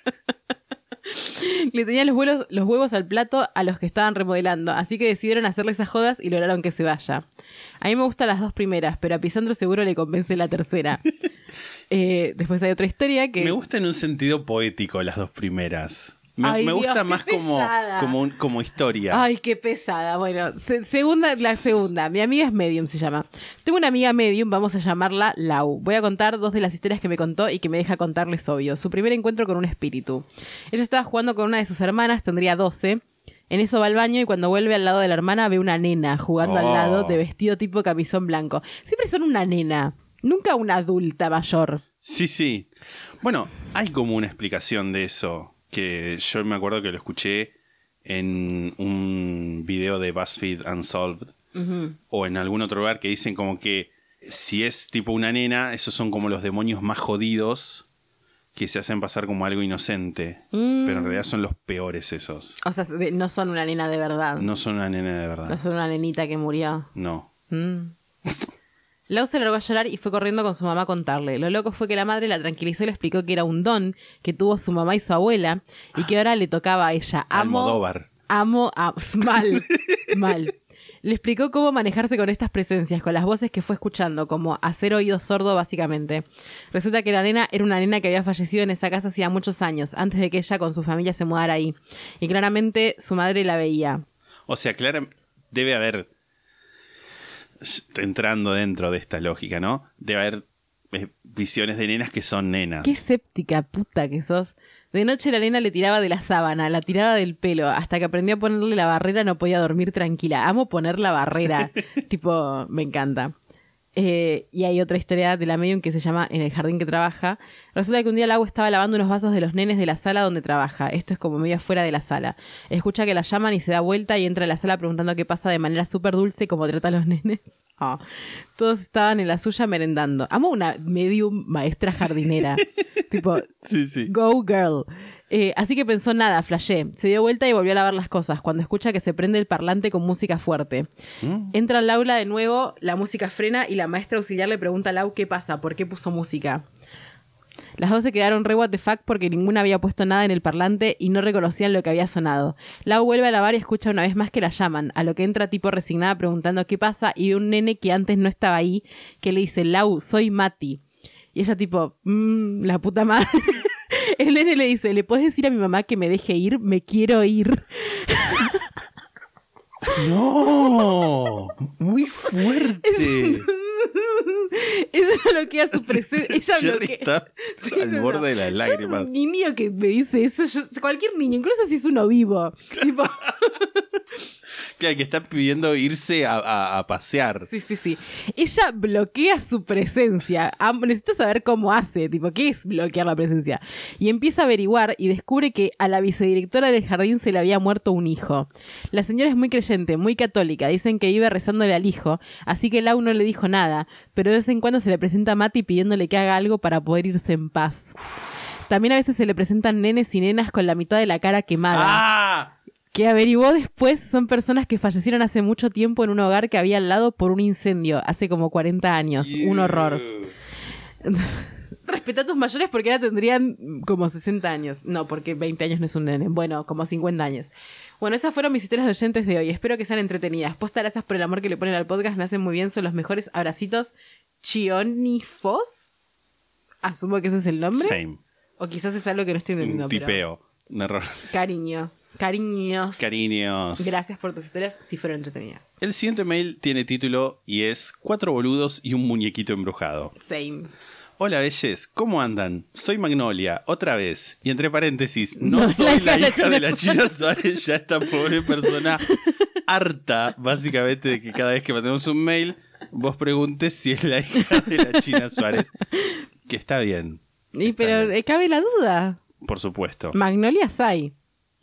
Speaker 8: le tenía los huevos, los huevos al plato a los que estaban remodelando, así que decidieron hacerle esas jodas y lograron que se vaya. A mí me gustan las dos primeras, pero a Pisandro seguro le convence la tercera. Eh, después hay otra historia que...
Speaker 7: Me gusta en un sentido poético las dos primeras. Me,
Speaker 8: Ay,
Speaker 7: me
Speaker 8: Dios,
Speaker 7: gusta
Speaker 8: qué
Speaker 7: más como,
Speaker 8: pesada.
Speaker 7: como, un- como historia.
Speaker 8: Ay, qué pesada. Bueno, se- segunda, la segunda. Mi amiga es medium, se llama. Tengo una amiga medium, vamos a llamarla Lau. Voy a contar dos de las historias que me contó y que me deja contarles, obvio. Su primer encuentro con un espíritu. Ella estaba jugando con una de sus hermanas, tendría doce. En eso va al baño y cuando vuelve al lado de la hermana ve una nena jugando al
Speaker 7: Oh.
Speaker 8: lado de vestido tipo camisón blanco. Siempre son una nena, nunca una adulta mayor.
Speaker 7: Sí, sí. Bueno, hay como una explicación de eso. Que yo me acuerdo que lo escuché en un video de BuzzFeed Unsolved.
Speaker 8: Ujú.
Speaker 7: O en algún otro lugar que dicen como que si es tipo una nena, esos son como los demonios más jodidos que se hacen pasar como algo inocente, mm. pero en realidad son los peores esos.
Speaker 8: O sea, no son una nena de verdad.
Speaker 7: No son una nena de verdad.
Speaker 8: No son una nenita que murió.
Speaker 7: No.
Speaker 8: Mm. Lau se largó a llorar y fue corriendo con su mamá a contarle. Lo loco fue que la madre la tranquilizó y le explicó que era un don que tuvo su mamá y su abuela y que ahora le tocaba a ella. Amo,
Speaker 7: Almodóvar.
Speaker 8: Amo, a, mal, mal. Le explicó cómo manejarse con estas presencias, con las voces que fue escuchando, como hacer oído sordo básicamente. Resulta que la nena era una nena que había fallecido en esa casa hacía muchos años, antes de que ella con su familia se mudara ahí. Y claramente su madre la veía.
Speaker 7: O sea, claramente debe haber, entrando dentro de esta lógica, ¿no? Debe haber eh, visiones de nenas que son nenas.
Speaker 8: Qué escéptica puta que sos. De noche la nena le tiraba de la sábana, la tiraba del pelo, hasta que aprendió a ponerle la barrera no podía dormir tranquila. Amo poner la barrera, tipo, me encanta. Eh, y hay otra historia de la medium que se llama En el jardín que trabaja. Resulta que un día Lau estaba lavando unos vasos de los nenes de la sala donde trabaja. Esto es como medio afuera de la sala. Escucha que la llaman y se da vuelta y entra a la sala preguntando qué pasa de manera súper dulce cómo trata a los nenes. Oh. Todos estaban en la suya merendando. Amo una medium maestra jardinera. Tipo,
Speaker 7: sí, sí.
Speaker 8: Go girl. Eh, así que pensó nada, flashé. Se dio vuelta y volvió a lavar las cosas cuando escucha que se prende el parlante con música fuerte. ¿Mm? Entra al aula de nuevo, la música frena y la maestra auxiliar le pregunta a Lau qué pasa, por qué puso música. Las dos se quedaron re what the fuck porque ninguna había puesto nada en el parlante y no reconocían lo que había sonado. Lau vuelve a lavar y escucha una vez más que la llaman, a lo que entra tipo resignada preguntando qué pasa y ve un nene que antes no estaba ahí que le dice: Lau, soy Mati. Y ella tipo, mmm, la puta madre. El nene le dice: ¿le puedes decir a mi mamá que me deje ir? Me quiero ir.
Speaker 7: ¡No! ¡Muy fuerte!
Speaker 8: Ella bloquea su presencia. Ella
Speaker 7: Jerry
Speaker 8: bloquea.
Speaker 7: Está sí, al no, borde no. de las lágrimas.
Speaker 8: Yo, un niño que me dice eso, yo, cualquier niño, incluso si es uno vivo. Tipo...
Speaker 7: Claro, que está pidiendo irse a, a, a pasear.
Speaker 8: Sí, sí, sí. Ella bloquea su presencia. Ah, necesito saber cómo hace. Tipo, ¿qué es bloquear la presencia? Y empieza a averiguar y descubre que a la vicedirectora del jardín se le había muerto un hijo. La señora es muy creyente, muy católica. Dicen que iba rezándole al hijo, así que Lau no le dijo nada. Pero de vez en cuando se le presenta a Mati pidiéndole que haga algo para poder irse en paz. También a veces se le presentan nenes y nenas con la mitad de la cara quemada.
Speaker 7: ¡Ah!
Speaker 8: Que averiguó después son personas que fallecieron hace mucho tiempo en un hogar que había al lado por un incendio, hace como cuarenta años. Yeah. Un horror. Respeta a tus mayores porque ahora tendrían como sesenta años. No, porque veinte años no es un nene. Bueno, como cincuenta años. Bueno, esas fueron mis historias de oyentes de hoy. Espero que sean entretenidas. Posta, gracias por el amor que le ponen al podcast. Me hacen muy bien. Son los mejores. Abracitos. Chionifos. Asumo que ese es el nombre.
Speaker 7: Same.
Speaker 8: O quizás es algo que no estoy entendiendo.
Speaker 7: Un tipeo. Pero... Un error.
Speaker 8: Cariño. Cariños.
Speaker 7: Cariños.
Speaker 8: Gracias por tus historias, si fueron entretenidas.
Speaker 7: El siguiente mail tiene título y es Cuatro boludos y un muñequito embrujado.
Speaker 8: Same.
Speaker 7: Hola, belles, ¿cómo andan? Soy Magnolia, otra vez. Y entre paréntesis, no, no soy
Speaker 8: la,
Speaker 7: la hija de la China Suárez. Ya esta pobre persona harta, básicamente, de que cada vez que mandemos un mail, vos preguntes si es la hija de la China Suárez. Que está bien.
Speaker 8: Y
Speaker 7: está
Speaker 8: pero
Speaker 7: bien.
Speaker 8: Cabe la duda.
Speaker 7: Por supuesto.
Speaker 8: Magnolia hay.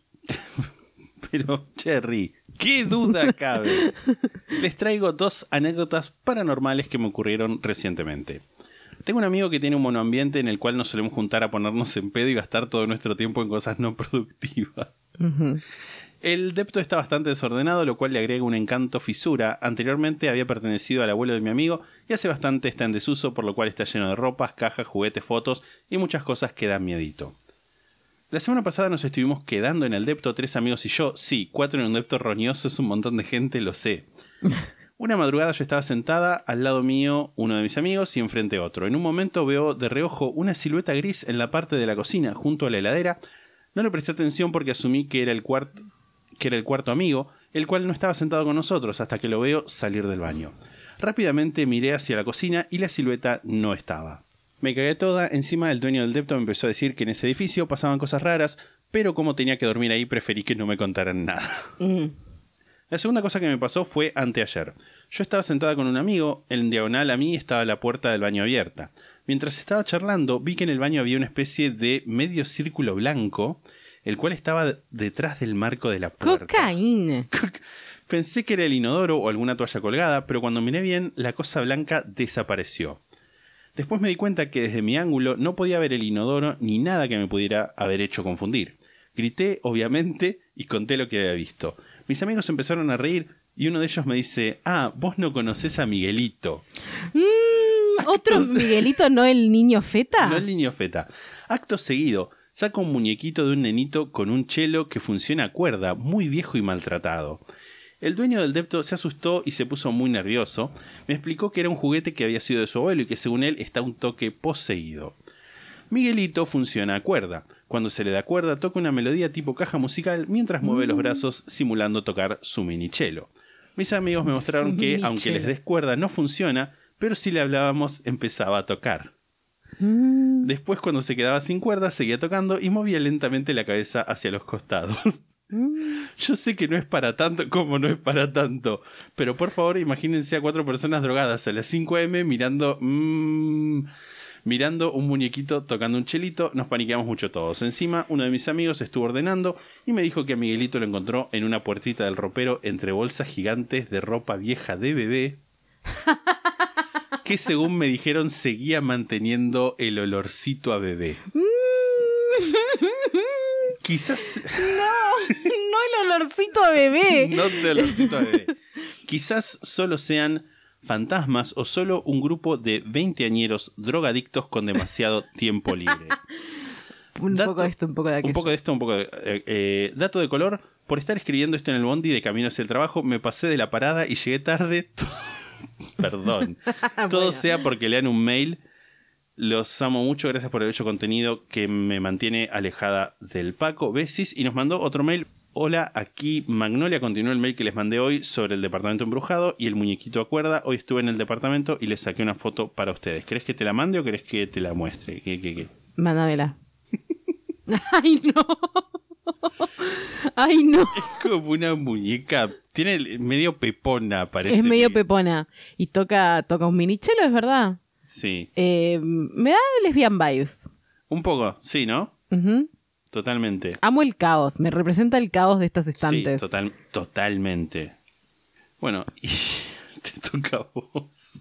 Speaker 7: Pero, Cherry, ¿qué duda cabe? Les traigo dos anécdotas paranormales que me ocurrieron recientemente. Tengo un amigo que tiene un monoambiente en el cual nos solemos juntar a ponernos en pedo y gastar todo nuestro tiempo en cosas no productivas. Uh-huh. El depto está bastante desordenado, lo cual le agrega un encanto fisura. Anteriormente había pertenecido al abuelo de mi amigo y hace bastante está en desuso, por lo cual está lleno de ropas, cajas, juguetes, fotos y muchas cosas que dan miedito. La semana pasada nos estuvimos quedando en el depto, tres amigos y yo. Sí, cuatro en un depto roñoso es un montón de gente, lo sé. Una madrugada yo estaba sentada, al lado mío uno de mis amigos y enfrente otro. En un momento veo de reojo una silueta gris en la parte de la cocina, junto a la heladera. No le presté atención porque asumí que era el cuarto, que era el cuarto amigo, el cual no estaba sentado con nosotros hasta que lo veo salir del baño. Rápidamente miré hacia la cocina y la silueta no estaba. Me cagué toda, encima el dueño del depto me empezó a decir que en ese edificio pasaban cosas raras, pero como tenía que dormir ahí preferí que no me contaran nada. Mm. La segunda cosa que me pasó fue anteayer. Yo estaba sentada con un amigo, en diagonal a mí estaba la puerta del baño abierta. Mientras estaba charlando, vi que en el baño había una especie de medio círculo blanco, el cual estaba detrás del marco de la puerta.
Speaker 8: ¡Cocaína!
Speaker 7: Pensé que era el inodoro o alguna toalla colgada, pero cuando miré bien, la cosa blanca desapareció. Después me di cuenta que desde mi ángulo no podía ver el inodoro ni nada que me pudiera haber hecho confundir. Grité, obviamente, y conté lo que había visto. Mis amigos empezaron a reír y uno de ellos me dice: ah, vos no conocés a Miguelito.
Speaker 8: Mm, ¿Otro Miguelito, no el niño feta?
Speaker 7: No el niño feta. Acto seguido, saca un muñequito de un nenito con un chelo que funciona a cuerda, muy viejo y maltratado. El dueño del depto se asustó y se puso muy nervioso. Me explicó que era un juguete que había sido de su abuelo y que según él está un toque poseído. Miguelito funciona a cuerda. Cuando se le da cuerda toca una melodía tipo caja musical mientras mueve los brazos simulando tocar su minichelo. Mis amigos me mostraron
Speaker 8: Su
Speaker 7: que
Speaker 8: minichelo.
Speaker 7: aunque les des cuerda no funciona, pero si le hablábamos empezaba a tocar.
Speaker 8: Mm.
Speaker 7: Después cuando se quedaba sin cuerda seguía tocando y movía lentamente la cabeza hacia los costados. Yo sé que no es para tanto como no es para tanto, pero por favor imagínense a cuatro personas drogadas a las cinco eme mirando mmm, mirando un muñequito tocando un chelito. Nos paniqueamos mucho todos. Encima uno de mis amigos estuvo ordenando y me dijo que a Miguelito lo encontró en una puertita del ropero entre bolsas gigantes de ropa vieja de bebé que según me dijeron seguía manteniendo el olorcito a bebé. Quizás...
Speaker 8: No, no el olorcito a bebé.
Speaker 7: No de olorcito a bebé. Quizás solo sean fantasmas o solo un grupo de veinteañeros drogadictos con demasiado tiempo libre.
Speaker 8: Un
Speaker 7: Dato,
Speaker 8: poco de esto, un poco de aquello.
Speaker 7: Un poco de esto, un poco de... Eh, eh, dato de color, por estar escribiendo esto en el bondi de camino hacia el trabajo, me pasé de la parada y llegué tarde. Perdón. Todo
Speaker 8: Bueno.
Speaker 7: sea porque lean un mail. Los amo mucho, gracias por el hecho contenido que me mantiene alejada del Paco. Besis. Y nos mandó otro mail. Hola, aquí Magnolia. Continúa el mail que les mandé hoy sobre el departamento embrujado y el muñequito a cuerda. Hoy estuve en el departamento y les saqué una foto para ustedes. ¿Querés que te la mande o querés que te la muestre? ¿Qué, qué, qué?
Speaker 8: Mándamela. Ay, no. Ay, no.
Speaker 7: Es como una muñeca. Tiene medio pepona, parece.
Speaker 8: Es medio
Speaker 7: mi-
Speaker 8: pepona. Y toca, toca un minichelo, es verdad.
Speaker 7: Sí.
Speaker 8: Eh, me da lesbian vibes.
Speaker 7: Un poco, sí, ¿no?
Speaker 8: Ujú.
Speaker 7: Totalmente.
Speaker 8: Amo el caos. Me representa el caos de estas estantes.
Speaker 7: Sí, total, totalmente. Bueno, y te toca a vos.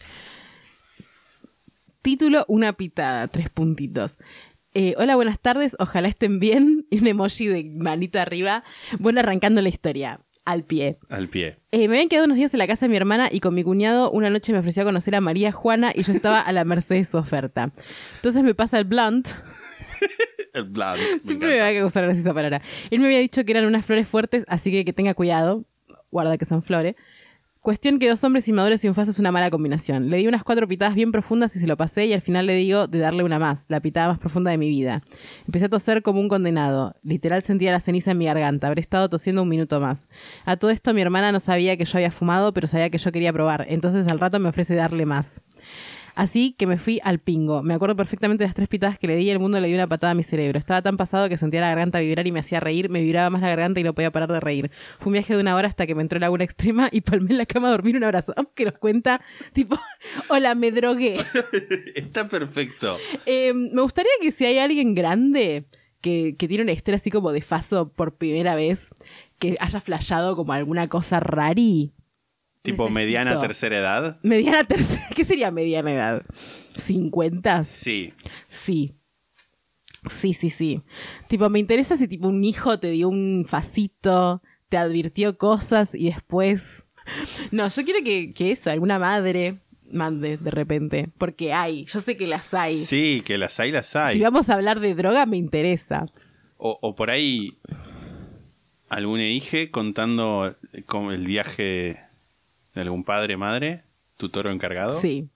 Speaker 8: Título: Una pitada. Tres puntitos. Eh, hola, buenas tardes. Ojalá estén bien. Y un emoji de manito arriba. Bueno, arrancando la historia. Al pie.
Speaker 7: Al pie.
Speaker 8: Eh, me habían quedado unos días en la casa de mi hermana y con mi cuñado una noche me ofreció a conocer a María Juana y yo estaba a la merced de su oferta. Entonces me pasa el blunt.
Speaker 7: El blunt.
Speaker 8: Siempre me va a causar gracia esa palabra. Él me había dicho que eran unas flores fuertes, así que que tenga cuidado. Guarda que son flores. Cuestión que dos hombres inmaduros y un faso es una mala combinación. Le di unas cuatro pitadas bien profundas y se lo pasé y al final le digo de darle una más, la pitada más profunda de mi vida. Empecé a toser como un condenado. Literal sentía la ceniza en mi garganta. Habré estado tosiendo un minuto más. A todo esto mi hermana no sabía que yo había fumado, pero sabía que yo quería probar. Entonces al rato me ofrece darle más. Así que me fui al pingo. Me acuerdo perfectamente de las tres pitadas que le di y el mundo le dio una patada a mi cerebro. Estaba tan pasado que sentía la garganta vibrar y me hacía reír. Me vibraba más la garganta y no podía parar de reír. Fue un viaje de una hora hasta que me entró la laguna extrema y palmé en la cama a dormir un abrazo. Aunque nos cuenta, tipo, hola, me drogué.
Speaker 7: Está perfecto.
Speaker 8: Eh, me gustaría que si hay alguien grande que, que tiene una historia así como de faso por primera vez, que haya flashado como alguna cosa rarí.
Speaker 7: Tipo
Speaker 8: Necesito.
Speaker 7: mediana tercera edad.
Speaker 8: Mediana tercera. ¿Qué sería mediana edad? ¿cincuenta?
Speaker 7: Sí.
Speaker 8: Sí. Sí, sí, sí. Tipo, me interesa si tipo un hijo te dio un facito, te advirtió cosas y después... No, yo quiero que, que eso, alguna madre mande de repente. Porque hay, yo sé que las hay.
Speaker 7: Sí, que las hay, las hay.
Speaker 8: Si vamos a hablar de droga, me interesa.
Speaker 7: O, o por ahí algún hije contando como el viaje de algún padre, madre, tutor o encargado.
Speaker 8: Sí.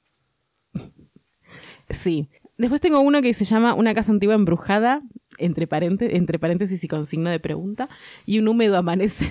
Speaker 8: Sí. Después tengo uno que se llama Una casa antigua embrujada, entre, paréntesis, entre paréntesis y con signo de pregunta, y un húmedo amanecer.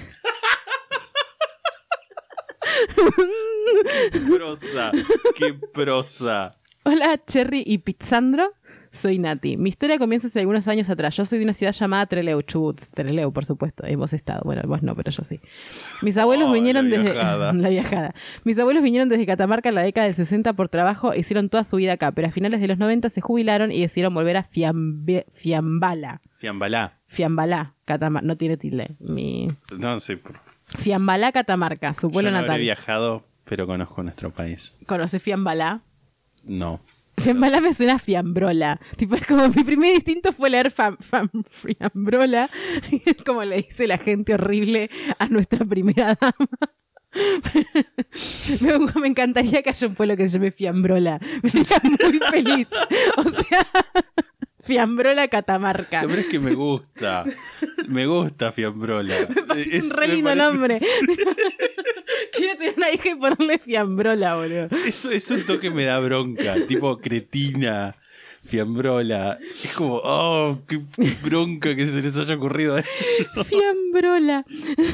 Speaker 7: ¡Qué prosa! ¡Qué prosa!
Speaker 8: Hola, Cherry y Pizzandro. Soy Nati. Mi historia comienza hace algunos años atrás. Yo soy de una ciudad llamada Trelew, Chubut. Trelew, por supuesto. Hemos estado. Bueno, vos no, pero yo sí. Mis abuelos
Speaker 7: Oh,
Speaker 8: vinieron
Speaker 7: la
Speaker 8: desde...
Speaker 7: viajada.
Speaker 8: la viajada. Mis abuelos vinieron desde Catamarca en la década del sesenta por trabajo e hicieron toda su vida acá. Pero a finales de los noventa se jubilaron y decidieron volver a Fiambe... Fiambala.
Speaker 7: Fiambalá.
Speaker 8: Fiambalá, Catamarca. No tiene tilde. Mi...
Speaker 7: No sé. por-
Speaker 8: Fiambalá, Catamarca. Su
Speaker 7: Yo
Speaker 8: pueblo
Speaker 7: no
Speaker 8: natal.
Speaker 7: habré viajado, pero conozco nuestro país.
Speaker 8: ¿Conoces Fiambalá?
Speaker 7: No.
Speaker 8: Fiambala me suena a fiambrola. Tipo, es como mi primer instinto fue leer fam, fam, fiambrola. Como le dice la gente horrible a nuestra primera dama. me, me encantaría que haya un pueblo que se llame Fiambrola. Me sería muy feliz. O sea, Fiambrola Catamarca.
Speaker 7: La verdad es que me gusta. Me gusta Fiambrola.
Speaker 8: Me parece
Speaker 7: es
Speaker 8: un re lindo
Speaker 7: parece...
Speaker 8: nombre. Quiero tener una hija y ponerle Fiambrola, boludo.
Speaker 7: Eso, eso un toque me da bronca. Tipo cretina, Fiambrola. Es como, oh, qué bronca que se les haya ocurrido a ellos.
Speaker 8: Fiambrola.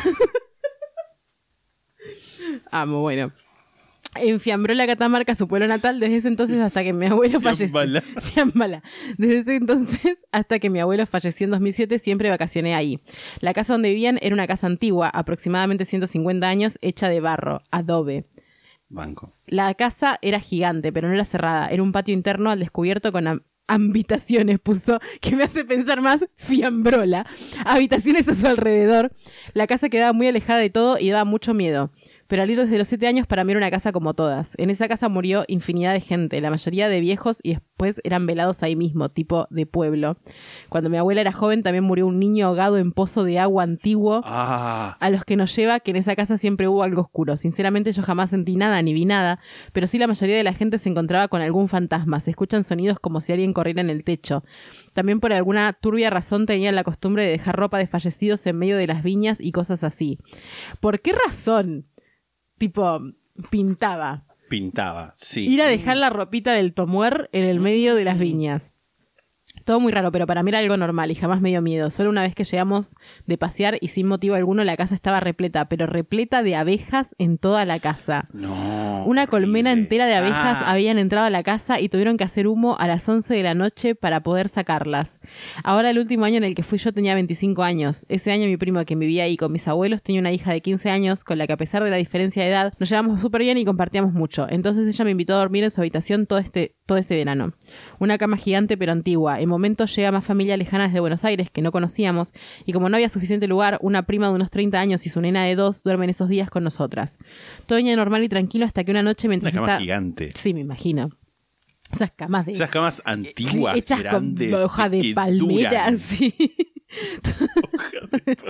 Speaker 8: Amo, bueno. En Fiambrola, Catamarca, su pueblo natal, desde ese entonces hasta que mi abuelo falleció.
Speaker 7: Fiambala.
Speaker 8: Fiambala. Desde ese entonces hasta que mi abuelo falleció en dos mil siete, siempre vacacioné ahí. La casa donde vivían era una casa antigua, aproximadamente ciento cincuenta años, hecha de barro, adobe.
Speaker 7: Banco.
Speaker 8: La casa era gigante, pero no era cerrada. Era un patio interno al descubierto con am- habitaciones, puso, que me hace pensar más Fiambrola. Habitaciones a su alrededor. La casa quedaba muy alejada de todo y daba mucho miedo. Pero al ir desde los siete años, para mí era una casa como todas. En esa casa murió infinidad de gente, la mayoría de viejos, y después eran velados ahí mismo, tipo de pueblo. Cuando mi abuela era joven, también murió un niño ahogado en pozo de agua antiguo,
Speaker 7: Ah.
Speaker 8: a los que nos lleva que en esa casa siempre hubo algo oscuro. Sinceramente yo jamás sentí nada ni vi nada, pero sí la mayoría de la gente se encontraba con algún fantasma. Se escuchan sonidos como si alguien corriera en el techo. También por alguna turbia razón tenían la costumbre de dejar ropa de fallecidos en medio de las viñas y cosas así. ¿Por qué razón? Tipo, pintaba.
Speaker 7: Pintaba, sí.
Speaker 8: Ir a dejar la ropita del tomuer en el medio de las viñas. Todo muy raro, pero para mí era algo normal y jamás me dio miedo. Solo una vez que llegamos de pasear y sin motivo alguno la casa estaba repleta, pero repleta de abejas en toda la casa.
Speaker 7: No.
Speaker 8: Una
Speaker 7: horrible.
Speaker 8: colmena entera de abejas
Speaker 7: Ah.
Speaker 8: habían entrado a la casa y tuvieron que hacer humo a las once de la noche para poder sacarlas. Ahora el último año en el que fui yo tenía veinticinco años. Ese año mi primo que vivía ahí con mis abuelos tenía una hija de quince años con la que a pesar de la diferencia de edad nos llevamos súper bien y compartíamos mucho. Entonces ella me invitó a dormir en su habitación todo este todo ese verano. Una cama gigante pero antigua. En momentos llega más familia lejana desde Buenos Aires que no conocíamos y como no había suficiente lugar, una prima de unos treinta años y su nena de dos duermen esos días con nosotras. Todo venía normal y tranquilo hasta que una noche mientras
Speaker 7: Una cama
Speaker 8: está...
Speaker 7: gigante.
Speaker 8: Sí, me imagino. Esas camas de...
Speaker 7: Esas camas antiguas,
Speaker 8: hechas
Speaker 7: grandes,
Speaker 8: con hoja de
Speaker 7: que
Speaker 8: palmera,
Speaker 7: duran.
Speaker 8: sí.
Speaker 7: Hoja de palmera.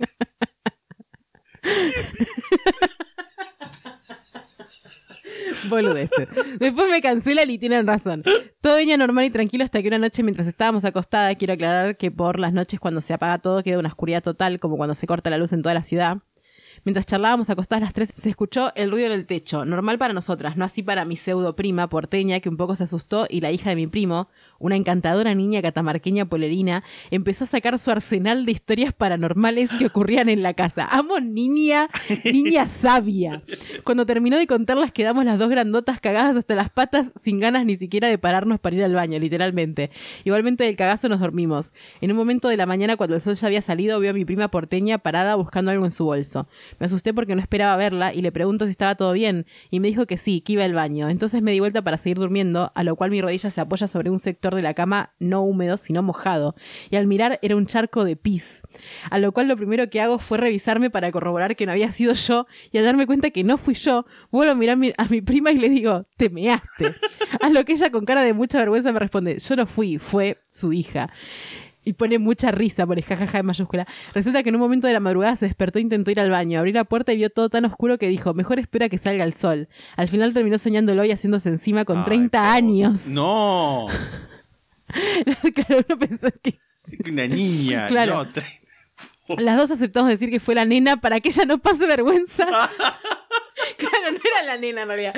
Speaker 8: Boludeces. Después me cancelan y tienen razón. Todo venía normal y tranquilo hasta que una noche mientras estábamos acostadas, quiero aclarar que por las noches cuando se apaga todo queda una oscuridad total, como cuando se corta la luz en toda la ciudad. Mientras charlábamos acostadas las tres, se escuchó el ruido en el techo, normal para nosotras, no así para mi pseudo prima porteña, que un poco se asustó, y la hija de mi primo, una encantadora niña catamarqueña polerina, empezó a sacar su arsenal de historias paranormales que ocurrían en la casa. Amo niña, niña sabia. Cuando terminó de contarlas, quedamos las dos grandotas cagadas hasta las patas, sin ganas ni siquiera de pararnos para ir al baño, literalmente. Igualmente del cagazo nos dormimos. En un momento de la mañana, cuando el sol ya había salido, veo a mi prima porteña parada buscando algo en su bolso. Me asusté porque no esperaba verla y le pregunto si estaba todo bien, y me dijo que sí, que iba al baño. Entonces me di vuelta para seguir durmiendo, a lo cual mi rodilla se apoya sobre un sector de la cama no húmedo, sino mojado, y al mirar era un charco de pis. A lo cual lo primero que hago fue revisarme para corroborar que no había sido yo, y al darme cuenta que no fui yo, vuelvo a mirar mi, a mi prima y le digo, te measte. A lo que ella con cara de mucha vergüenza me responde, yo no fui, fue su hija. Y pone mucha risa, pone jajaja en mayúscula. Resulta que en un momento de la madrugada se despertó e intentó ir al baño. Abrió la puerta y vio todo tan oscuro que dijo, mejor espera que salga el sol. Al final terminó soñándolo y haciéndose encima con
Speaker 7: Ay,
Speaker 8: treinta
Speaker 7: por-
Speaker 8: años.
Speaker 7: No.
Speaker 8: Claro, uno pensó que...
Speaker 7: Una niña.
Speaker 8: Claro.
Speaker 7: No, tre-
Speaker 8: Las dos aceptamos decir que fue la nena para que ella no pase vergüenza. Claro, no era la nena en realidad.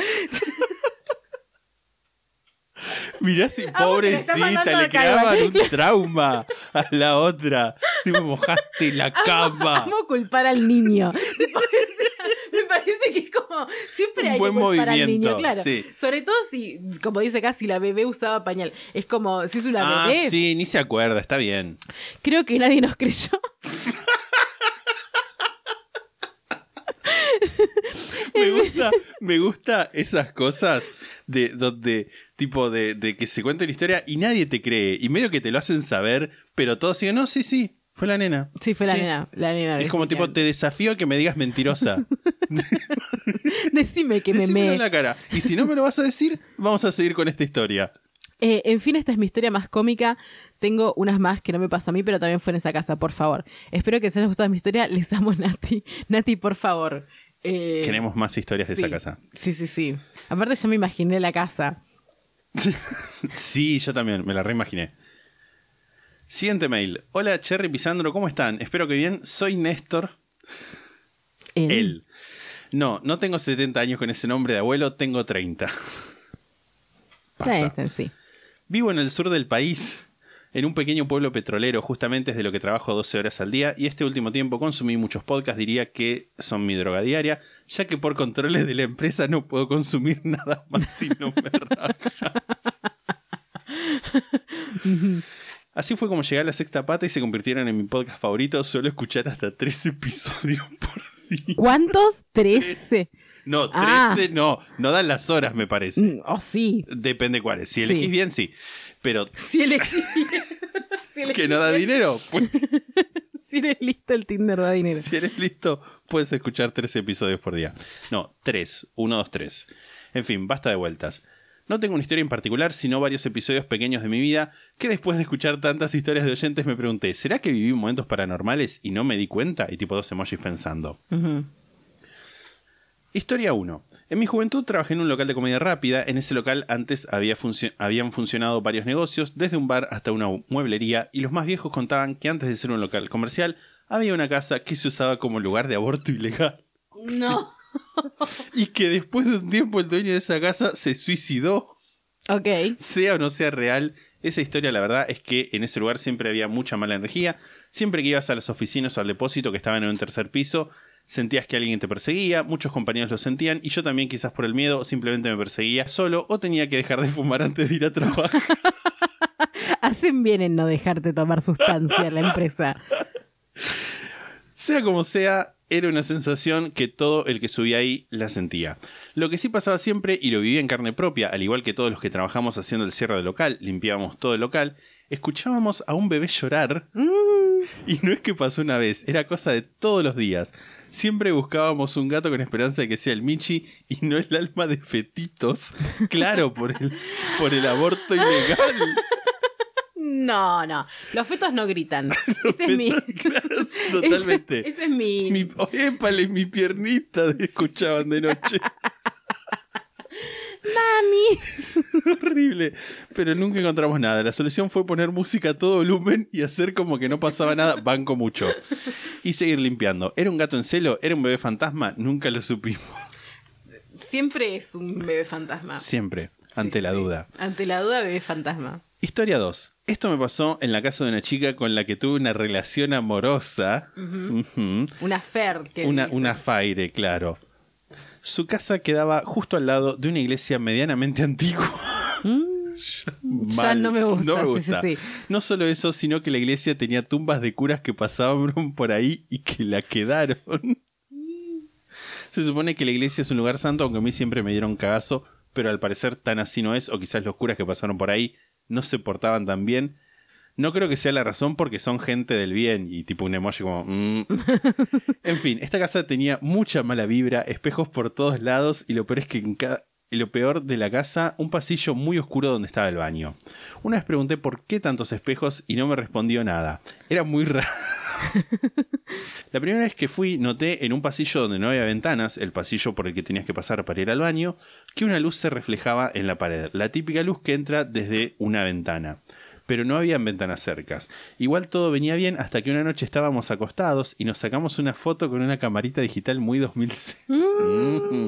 Speaker 7: Mirá si
Speaker 8: Amo que le está
Speaker 7: pobrecita,
Speaker 8: mandando
Speaker 7: le
Speaker 8: acá, igual.
Speaker 7: creaban un trauma a la otra. Tipo, mojaste la cama.
Speaker 8: Amo culpar al niño. Tipo, me parece que es como siempre
Speaker 7: Un
Speaker 8: hay
Speaker 7: buen
Speaker 8: que culpar al
Speaker 7: movimiento,
Speaker 8: niño, claro.
Speaker 7: sí.
Speaker 8: Sobre todo si, como dice acá, si la bebé usaba pañal. Es como, si es una
Speaker 7: Ah,
Speaker 8: bebé.
Speaker 7: sí, ni se acuerda, está bien.
Speaker 8: Creo que nadie nos creyó.
Speaker 7: Me gusta, me gusta esas cosas de donde, tipo, de, de que se cuenta una historia y nadie te cree. Y medio que te lo hacen saber, pero todos siguen, no, sí, sí, fue la nena.
Speaker 8: Sí, fue la nena. La nena
Speaker 7: Es como tipo, te desafío a que me digas mentirosa.
Speaker 8: Decime que me
Speaker 7: Decímelo
Speaker 8: me.
Speaker 7: en la cara. Y si no me lo vas a decir, vamos a seguir con esta historia.
Speaker 8: Eh, en fin, esta es mi historia más cómica. Tengo unas más que no me pasó a mí, pero también fue en esa casa, por favor. Espero que les haya gustado mi historia. Les amo, Nati. Nati, por favor. Eh,
Speaker 7: Queremos más historias de
Speaker 8: sí,
Speaker 7: esa casa.
Speaker 8: Sí, sí, sí. Aparte yo me imaginé la casa.
Speaker 7: Sí, yo también, me la reimaginé. Siguiente mail. Hola, Cherry Pisandro, ¿cómo están? Espero que bien. Soy Néstor.
Speaker 8: Él.
Speaker 7: Él. No, no tengo setenta años con ese nombre de abuelo, tengo treinta. Pasa.
Speaker 8: Sí, sí.
Speaker 7: Vivo en el sur del país, en un pequeño pueblo petrolero, justamente es de lo que trabajo doce horas al día, y este último tiempo consumí muchos podcasts, diría que son mi droga diaria, ya que por controles de la empresa no puedo consumir nada más si no me raja. Así fue como llegué a La Sexta Pata y se convirtieron en mi podcast favorito. Suelo escuchar hasta trece episodios por día.
Speaker 8: ¿Cuántos? trece.
Speaker 7: No, trece
Speaker 8: Ah.
Speaker 7: no. No dan las horas, me parece.
Speaker 8: Mm, Oh, sí.
Speaker 7: Depende cuáles. Si elegís
Speaker 8: Sí.
Speaker 7: bien, sí. Pero
Speaker 8: Si elegí. si elegí
Speaker 7: que no da dinero, pues,
Speaker 8: Si eres listo, el Tinder da dinero.
Speaker 7: si eres listo, puedes escuchar trece episodios por día. No, tres. uno, dos, tres. En fin, basta de vueltas. No tengo una historia en particular, sino varios episodios pequeños de mi vida que después de escuchar tantas historias de oyentes me pregunté, ¿será que viví momentos paranormales y no me di cuenta? Y tipo dos emojis pensando.
Speaker 8: Uh-huh.
Speaker 7: Historia uno. En mi juventud trabajé en un local de comedia rápida. En ese local antes había funcio- habían funcionado varios negocios, desde un bar hasta una mueblería, y los más viejos contaban que antes de ser un local comercial había una casa que se usaba como lugar de aborto ilegal.
Speaker 8: No.
Speaker 7: Y que después de un tiempo el dueño de esa casa se suicidó.
Speaker 8: Ok.
Speaker 7: Sea o no sea real, esa historia la verdad es que en ese lugar siempre había mucha mala energía. Siempre que ibas a las oficinas o al depósito que estaban en un tercer piso, sentías que alguien te perseguía, muchos compañeros lo sentían y yo también, quizás por el miedo, simplemente me perseguía solo o tenía que dejar de fumar antes de ir a trabajar.
Speaker 8: Hacen bien en no dejarte tomar sustancia en la empresa.
Speaker 7: Sea como sea, era una sensación que todo el que subía ahí la sentía. Lo que sí pasaba siempre, y lo vivía en carne propia, al igual que todos los que trabajamos haciendo el cierre del local, limpiábamos todo el local, escuchábamos a un bebé llorar. Mm. Y no es que pasó una vez, era cosa de todos los días. Siempre buscábamos un gato con esperanza de que sea el Michi y no el alma de Fetitos. Claro, por el, por el aborto ilegal.
Speaker 8: No, no. Los fetos no gritan. Ese es mi...
Speaker 7: Claro, totalmente.
Speaker 8: Ese, ese es mi...
Speaker 7: Mi, oh, épale, mi piernita, escuchaban de noche.
Speaker 8: ¡Mami!
Speaker 7: Horrible. Pero nunca encontramos nada. La solución fue poner música a todo volumen y hacer como que no pasaba nada. Banco mucho. Y seguir limpiando. ¿Era un gato en celo? ¿Era un bebé fantasma? Nunca lo supimos.
Speaker 8: Siempre es un bebé fantasma.
Speaker 7: Siempre. Ante
Speaker 8: Sí,
Speaker 7: la
Speaker 8: sí.
Speaker 7: duda.
Speaker 8: Ante la duda, bebé fantasma.
Speaker 7: Historia dos. Esto me pasó en la casa de una chica con la que tuve una relación amorosa.
Speaker 8: Uh-huh.
Speaker 7: Uh-huh.
Speaker 8: Una fer. Que
Speaker 7: Una,
Speaker 8: dice.
Speaker 7: una faire, claro. Su casa quedaba justo al lado de una iglesia medianamente antigua.
Speaker 8: Mm, ya no me gusta.
Speaker 7: No me
Speaker 8: sí,
Speaker 7: gusta.
Speaker 8: sí, sí.
Speaker 7: No solo eso, sino que la iglesia tenía tumbas de curas que pasaban por ahí y que la quedaron. Se supone que la iglesia es un lugar santo, aunque a mí siempre me dieron cagazo, pero al parecer tan así no es, o quizás los curas que pasaron por ahí no se portaban tan bien. No creo que sea la razón porque son gente del bien y tipo un emoji como... Mm. En fin, esta casa tenía mucha mala vibra, espejos por todos lados y lo peor es que en cada... y lo peor de la casa, un pasillo muy oscuro donde estaba el baño. Una vez pregunté por qué tantos espejos y no me respondió nada. Era muy raro. La primera vez que fui noté en un pasillo donde no había ventanas, el pasillo por el que tenías que pasar para ir al baño, que una luz se reflejaba en la pared, la típica luz que entra desde una ventana. Pero no habían ventanas cercas. Igual todo venía bien hasta que una noche estábamos acostados y nos sacamos una foto con una camarita digital muy dos mil seis. Mm.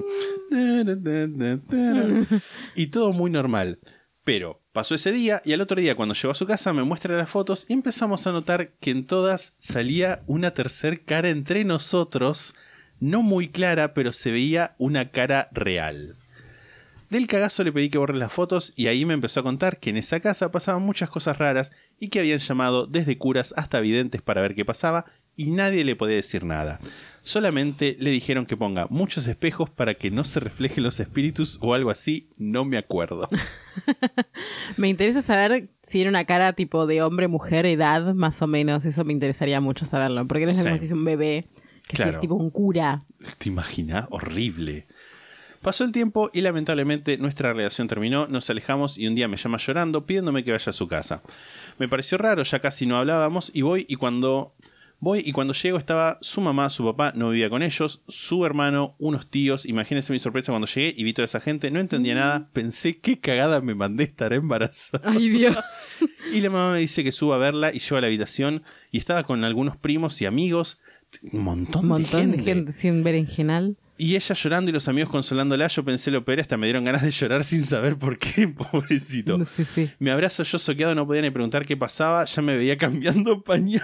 Speaker 7: Y todo muy normal. Pero pasó ese día y al otro día cuando llegó a su casa me muestra las fotos y empezamos a notar que en todas salía una tercer cara entre nosotros, no muy clara, pero se veía una cara real. Del cagazo le pedí que borre las fotos y ahí me empezó a contar que en esa casa pasaban muchas cosas raras y que habían llamado desde curas hasta videntes para ver qué pasaba y nadie le podía decir nada. Solamente le dijeron que ponga muchos espejos para que no se reflejen los espíritus o algo así, no me acuerdo.
Speaker 8: Me interesa saber si era una cara tipo de hombre, mujer, edad, más o menos. Eso me interesaría mucho saberlo. Porque no es
Speaker 7: Sí.
Speaker 8: como si es un bebé, que
Speaker 7: Claro.
Speaker 8: si es tipo un cura.
Speaker 7: ¿Te imaginas? Horrible. Pasó el tiempo y lamentablemente nuestra relación terminó, nos alejamos y un día me llama llorando pidiéndome que vaya a su casa. Me pareció raro, ya casi no hablábamos y voy y cuando... Voy y cuando llego estaba su mamá, su papá no vivía con ellos, su hermano, unos tíos. Imagínense mi sorpresa cuando llegué y vi toda esa gente. No entendía nada. Pensé qué cagada me mandé estar embarazada.
Speaker 8: Ay, Dios.
Speaker 7: Y la mamá me dice que suba a verla y llego a la habitación y estaba con algunos primos y amigos. Un montón,
Speaker 8: Un montón
Speaker 7: de gente.
Speaker 8: de gente sin berenjenal.
Speaker 7: Y ella llorando y los amigos consolándola. Yo pensé lo peor, hasta me dieron ganas de llorar sin saber por qué, pobrecito.
Speaker 8: Sí, sí.
Speaker 7: Me abrazo yo soqueado, no podía ni preguntar qué pasaba. Ya me veía cambiando pañal.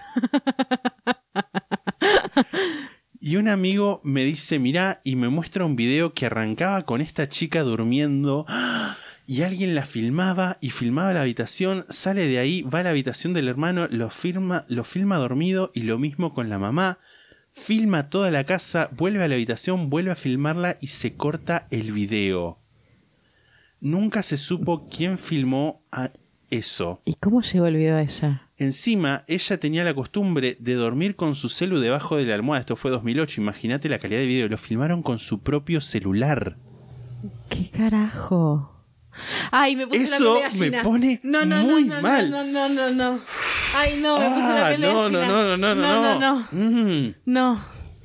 Speaker 7: Y un amigo me dice, mirá, y me muestra un video que arrancaba con esta chica durmiendo. Y alguien la filmaba y filmaba la habitación. Sale de ahí, va a la habitación del hermano, lo, firma, lo filma dormido y lo mismo con la mamá. Filma toda la casa, vuelve a la habitación, vuelve a filmarla y se corta el video. Nunca se supo quién filmó a eso.
Speaker 8: ¿Y cómo llegó el video a ella?
Speaker 7: Encima, ella tenía la costumbre de dormir con su celu debajo de la almohada. Esto fue dos mil ocho, imagínate la calidad de video. Lo filmaron con su propio celular.
Speaker 8: ¿Qué carajo? Ay, me puse
Speaker 7: Eso
Speaker 8: la piel de gallina.
Speaker 7: me pone
Speaker 8: no, no,
Speaker 7: muy
Speaker 8: no, no,
Speaker 7: mal.
Speaker 8: No, no, no, no, no. Ay, no, me puse
Speaker 7: Ah,
Speaker 8: la piel de
Speaker 7: no,
Speaker 8: gallina.
Speaker 7: no, no, no, no,
Speaker 8: no, no, no.
Speaker 7: Mm.
Speaker 8: No.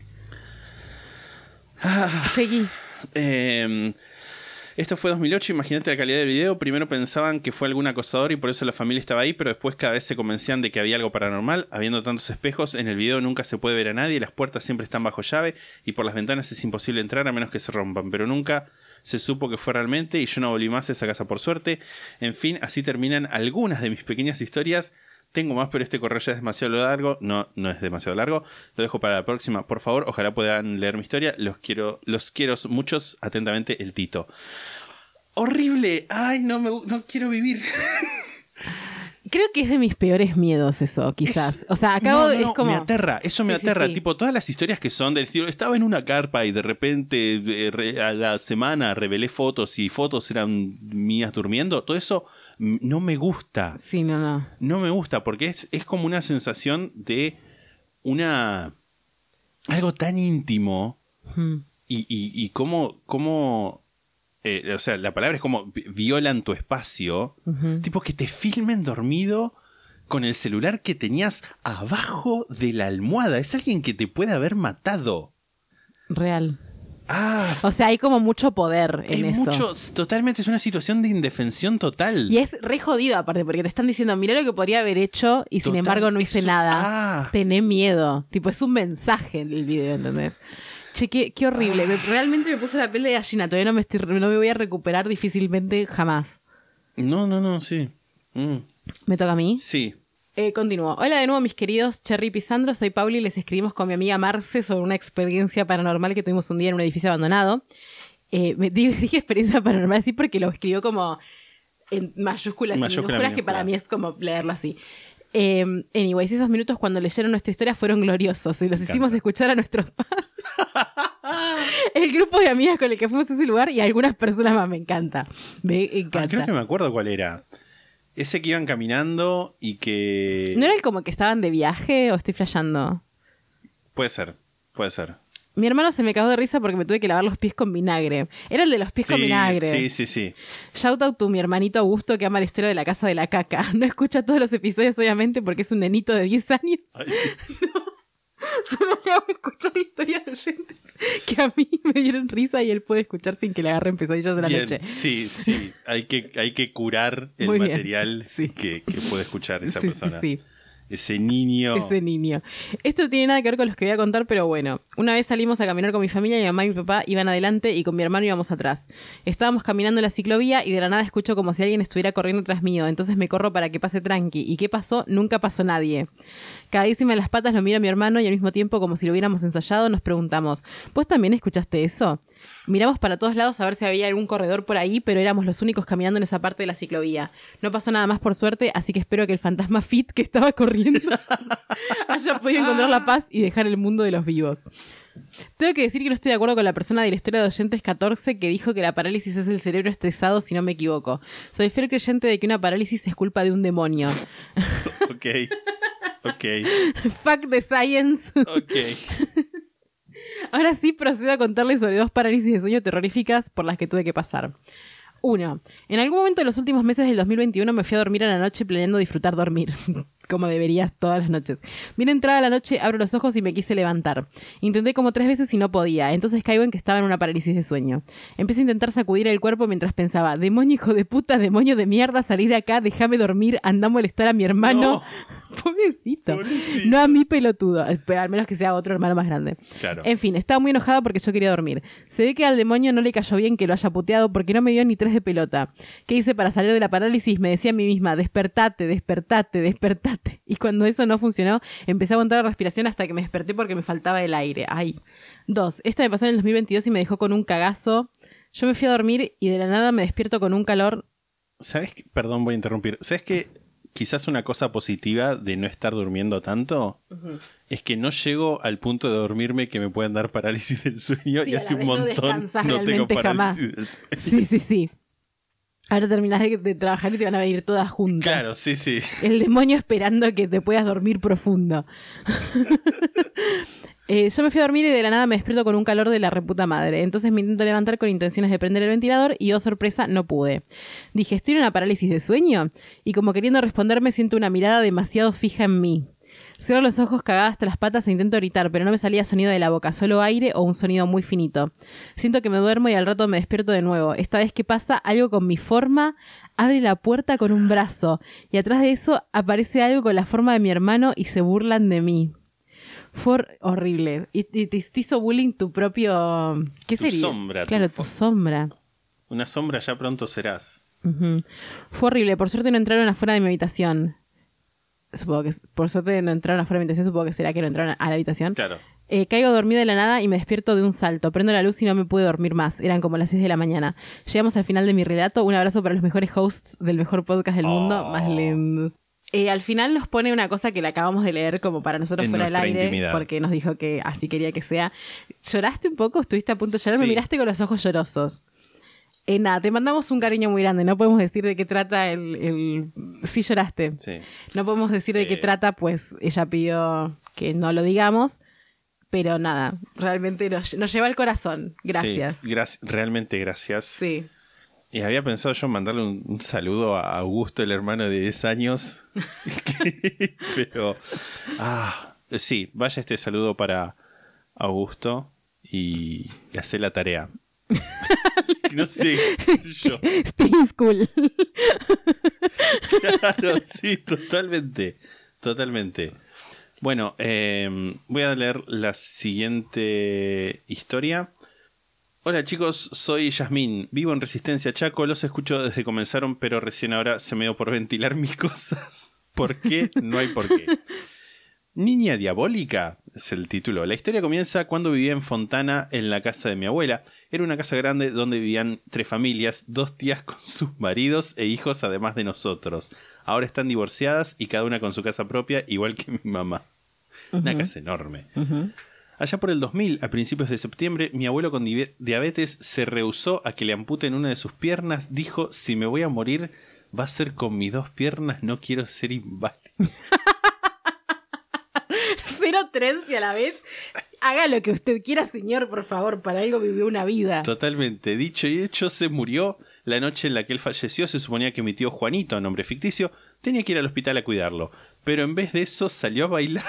Speaker 7: Ah.
Speaker 8: Seguí.
Speaker 7: Eh, esto fue dos mil ocho, imagínate la calidad del video. Primero pensaban que fue algún acosador y por eso la familia estaba ahí, pero después cada vez se convencían de que había algo paranormal. Habiendo tantos espejos, en el video nunca se puede ver a nadie, las puertas siempre están bajo llave y por las ventanas es imposible entrar a menos que se rompan, pero nunca se supo que fue realmente y yo no volví más a esa casa por suerte. En fin, así terminan algunas de mis pequeñas historias. Tengo más, pero este correo ya es demasiado largo. No, no es demasiado largo. Lo dejo para la próxima. Por favor, ojalá puedan leer mi historia. Los quiero, los quiero muchos. Atentamente, el Tito. ¡Horrible! ¡Ay, no, me, no quiero vivir!
Speaker 8: Creo que es de mis peores miedos eso, quizás. Es, o sea, acabo
Speaker 7: no, no,
Speaker 8: es como...
Speaker 7: me aterra, eso me
Speaker 8: sí,
Speaker 7: aterra.
Speaker 8: Sí, sí.
Speaker 7: Tipo, todas las historias que son del cielo. Estaba en una carpa y de repente eh, re, a la semana revelé fotos y fotos eran mías durmiendo. Todo eso no me gusta.
Speaker 8: Sí, no, no.
Speaker 7: No me gusta porque es, es como una sensación de una... algo tan íntimo hmm. y, y, y cómo... cómo Eh, o sea, la palabra es como violan tu espacio. Uh-huh. Tipo que te filmen dormido con el celular que tenías abajo de la almohada. Es alguien que te puede haber matado.
Speaker 8: Real.
Speaker 7: Ah,
Speaker 8: o sea, hay como mucho poder en
Speaker 7: es
Speaker 8: eso.
Speaker 7: Mucho, totalmente, es una situación de indefensión total.
Speaker 8: Y es re jodido aparte, porque te están diciendo, mirá lo que podría haber hecho y total, sin embargo no hice eso, nada.
Speaker 7: Ah.
Speaker 8: Tené miedo. Tipo, es un mensaje en el video, ¿entendés? Che, qué, qué horrible. Me, realmente me puse la piel de gallina. Todavía no me, estoy, no me voy a recuperar difícilmente jamás.
Speaker 7: No, no, no, sí. Mm.
Speaker 8: ¿Me toca a mí?
Speaker 7: Sí.
Speaker 8: Eh, continúo. Hola de nuevo, mis queridos Cherry y Pisandro. Soy Pauli y les escribimos con mi amiga Marce sobre una experiencia paranormal que tuvimos un día en un edificio abandonado. Eh, me dije experiencia paranormal así porque lo escribió como en mayúsculas y minúsculas, minúscula. Que para mí es como leerlo así. Eh, anyways, esos minutos cuando leyeron nuestra historia fueron gloriosos y los Me hicimos encanta. Escuchar a nuestros padres. El grupo de amigas con el que fuimos a ese lugar y a algunas personas más. Me encanta. Me encanta.
Speaker 7: Ah, creo que me acuerdo cuál era. Ese que iban caminando y que...
Speaker 8: ¿No era el como que estaban de viaje o estoy flasheando?
Speaker 7: Puede ser, puede ser.
Speaker 8: Mi hermano se me cagó de risa porque me tuve que lavar los pies con vinagre. Era el de los pies
Speaker 7: sí,
Speaker 8: con vinagre.
Speaker 7: Sí, sí, sí.
Speaker 8: Shout out to mi hermanito Augusto que ama la historia de la casa de la caca. No escucha todos los episodios, obviamente, porque es un nenito de diez años. Ay. No. Solo le hago escuchar historias de oyentes que a mí me dieron risa y él puede escuchar sin que le agarren pesadillas de la
Speaker 7: bien,
Speaker 8: noche.
Speaker 7: Sí, sí. Hay que, hay que curar el
Speaker 8: Muy
Speaker 7: material
Speaker 8: sí.
Speaker 7: que, que puede escuchar esa
Speaker 8: sí,
Speaker 7: persona.
Speaker 8: Sí, sí.
Speaker 7: Ese niño.
Speaker 8: Ese niño. Esto no tiene nada que ver con los que voy a contar, pero bueno. Una vez salimos a caminar con mi familia, mi mamá y mi papá iban adelante y con mi hermano íbamos atrás. Estábamos caminando en la ciclovía y de la nada escucho como si alguien estuviera corriendo tras mío. Entonces me corro para que pase tranqui. ¿Y qué pasó? Nunca pasó nadie. Cagadísima en las patas lo mira mi hermano y al mismo tiempo, como si lo hubiéramos ensayado, nos preguntamos, ¿vos también escuchaste eso? Miramos para todos lados a ver si había algún corredor por ahí, pero éramos los únicos caminando en esa parte de la ciclovía. No pasó nada más por suerte, así que espero que el fantasma Fit que estaba corriendo haya podido encontrar la paz y dejar el mundo de los vivos. Tengo que decir que no estoy de acuerdo con la persona de la historia de Oyentes catorce que dijo que la parálisis es el cerebro estresado, si no me equivoco. Soy fiel creyente de que una parálisis es culpa de un demonio.
Speaker 7: Ok. Ok.
Speaker 8: Fuck the science.
Speaker 7: Ok.
Speaker 8: Ahora sí procedo a contarles sobre dos parálisis de sueño terroríficas por las que tuve que pasar. Uno, en algún momento de los últimos meses del dos mil veintiuno me fui a dormir a la noche planeando disfrutar dormir, como deberías todas las noches. Bien entrada la noche, abro los ojos y me quise levantar. Intenté como tres veces y no podía, entonces caigo en que estaba en una parálisis de sueño. Empecé a intentar sacudir el cuerpo mientras pensaba, demonio hijo de puta, demonio de mierda, salí de acá, déjame dormir, anda a molestar a mi hermano. No. Pobrecito. Pobrecito. No a mí pelotudo, al menos que sea otro hermano más grande.
Speaker 7: Claro.
Speaker 8: En fin, estaba muy enojada porque yo quería dormir. Se ve que al demonio no le cayó bien que lo haya puteado porque no me dio ni tres de pelota. ¿Qué hice para salir de la parálisis? Me decía a mí misma, despertate, despertate, despertate. Y cuando eso no funcionó, empecé a aguantar la respiración hasta que me desperté porque me faltaba el aire. Ay. Dos, esta me pasó en el dos mil veintidós y me dejó con un cagazo. Yo me fui a dormir y de la nada me despierto con un calor.
Speaker 7: ¿Sabes qué? Perdón, voy a interrumpir. ¿Sabes qué? Quizás una cosa positiva de no estar durmiendo tanto uh-huh. es que no llego al punto de dormirme que me pueden dar parálisis del sueño sí, y hace un montón no, no tengo parálisis
Speaker 8: jamás.
Speaker 7: del sueño.
Speaker 8: Sí, sí, sí. Ahora terminás de, de trabajar y te van a venir todas juntas.
Speaker 7: Claro, sí, sí.
Speaker 8: El demonio esperando que te puedas dormir profundo. Eh, yo me fui a dormir y de la nada me despierto con un calor de la reputa madre. Entonces me intento levantar con intenciones de prender el ventilador y, oh sorpresa, no pude. Dije, ¿estoy en una parálisis de sueño? Y como queriendo responderme, siento una mirada demasiado fija en mí. Cierro los ojos cagada hasta las patas e intento gritar, pero no me salía sonido de la boca, solo aire o un sonido muy finito. Siento que me duermo y al rato me despierto de nuevo. Esta vez, ¿qué pasa? Algo con mi forma abre la puerta con un brazo. Y atrás de eso aparece algo con la forma de mi hermano y se burlan de mí. Fue horrible. Y, y te hizo bullying tu propio... ¿Qué
Speaker 7: tu
Speaker 8: sería?
Speaker 7: Sombra,
Speaker 8: claro, tu, tu sombra.
Speaker 7: Una sombra ya pronto serás.
Speaker 8: Uh-huh. Fue horrible. Por suerte no entraron afuera de mi habitación. Supongo que... Por suerte no entraron afuera de mi habitación. Supongo que será que no entraron a la habitación.
Speaker 7: Claro.
Speaker 8: Eh, caigo dormida de la nada y me despierto de un salto. Prendo la luz y no me pude dormir más. Eran como las seis de la mañana. Llegamos al final de mi relato. Un abrazo para los mejores hosts del mejor podcast del oh. mundo. Más lindo. Eh, al final nos pone una cosa que le acabamos de leer como para nosotros en fuera del aire, intimidad. Porque nos dijo que así quería que sea. ¿Lloraste un poco? ¿Estuviste a punto de llorar? Sí. Me miraste con los ojos llorosos. Eh, nada, te mandamos un cariño muy grande. No podemos decir de qué trata el... el... Sí lloraste.
Speaker 7: Sí.
Speaker 8: No podemos decir de qué eh... trata, pues ella pidió que no lo digamos. Pero nada, realmente nos, nos lleva al corazón. Gracias.
Speaker 7: Sí, gra- realmente gracias.
Speaker 8: Sí.
Speaker 7: Y había pensado yo mandarle un, un saludo a Augusto, el hermano de diez años. Pero, ah, sí, vaya este saludo para Augusto y, y hacer la tarea. No sé, qué sé yo.
Speaker 8: Stay in school.
Speaker 7: Claro, sí, totalmente. Totalmente. Bueno, eh, voy a leer la siguiente historia. Hola chicos, soy Yasmín, vivo en Resistencia Chaco, los escucho desde que comenzaron, pero recién ahora se me dio por ventilar mis cosas. ¿Por qué? No hay por qué. Niña diabólica es el título. La historia comienza cuando vivía en Fontana, en la casa de mi abuela. Era una casa grande donde vivían tres familias, dos tías con sus maridos e hijos además de nosotros. Ahora están divorciadas y cada una con su casa propia, igual que mi mamá. Uh-huh. Una casa enorme. Uh-huh. Allá por el dos mil, a principios de septiembre, mi abuelo con diabetes se rehusó a que le amputen una de sus piernas. Dijo, si me voy a morir, va a ser con mis dos piernas, no quiero ser inválido.
Speaker 8: Cero trencia a la vez. Haga lo que usted quiera, señor, por favor, para algo vivió una vida.
Speaker 7: Totalmente. Dicho y hecho, se murió. La noche en la que él falleció, se suponía que mi tío Juanito, nombre ficticio, tenía que ir al hospital a cuidarlo. Pero en vez de eso, salió a bailar.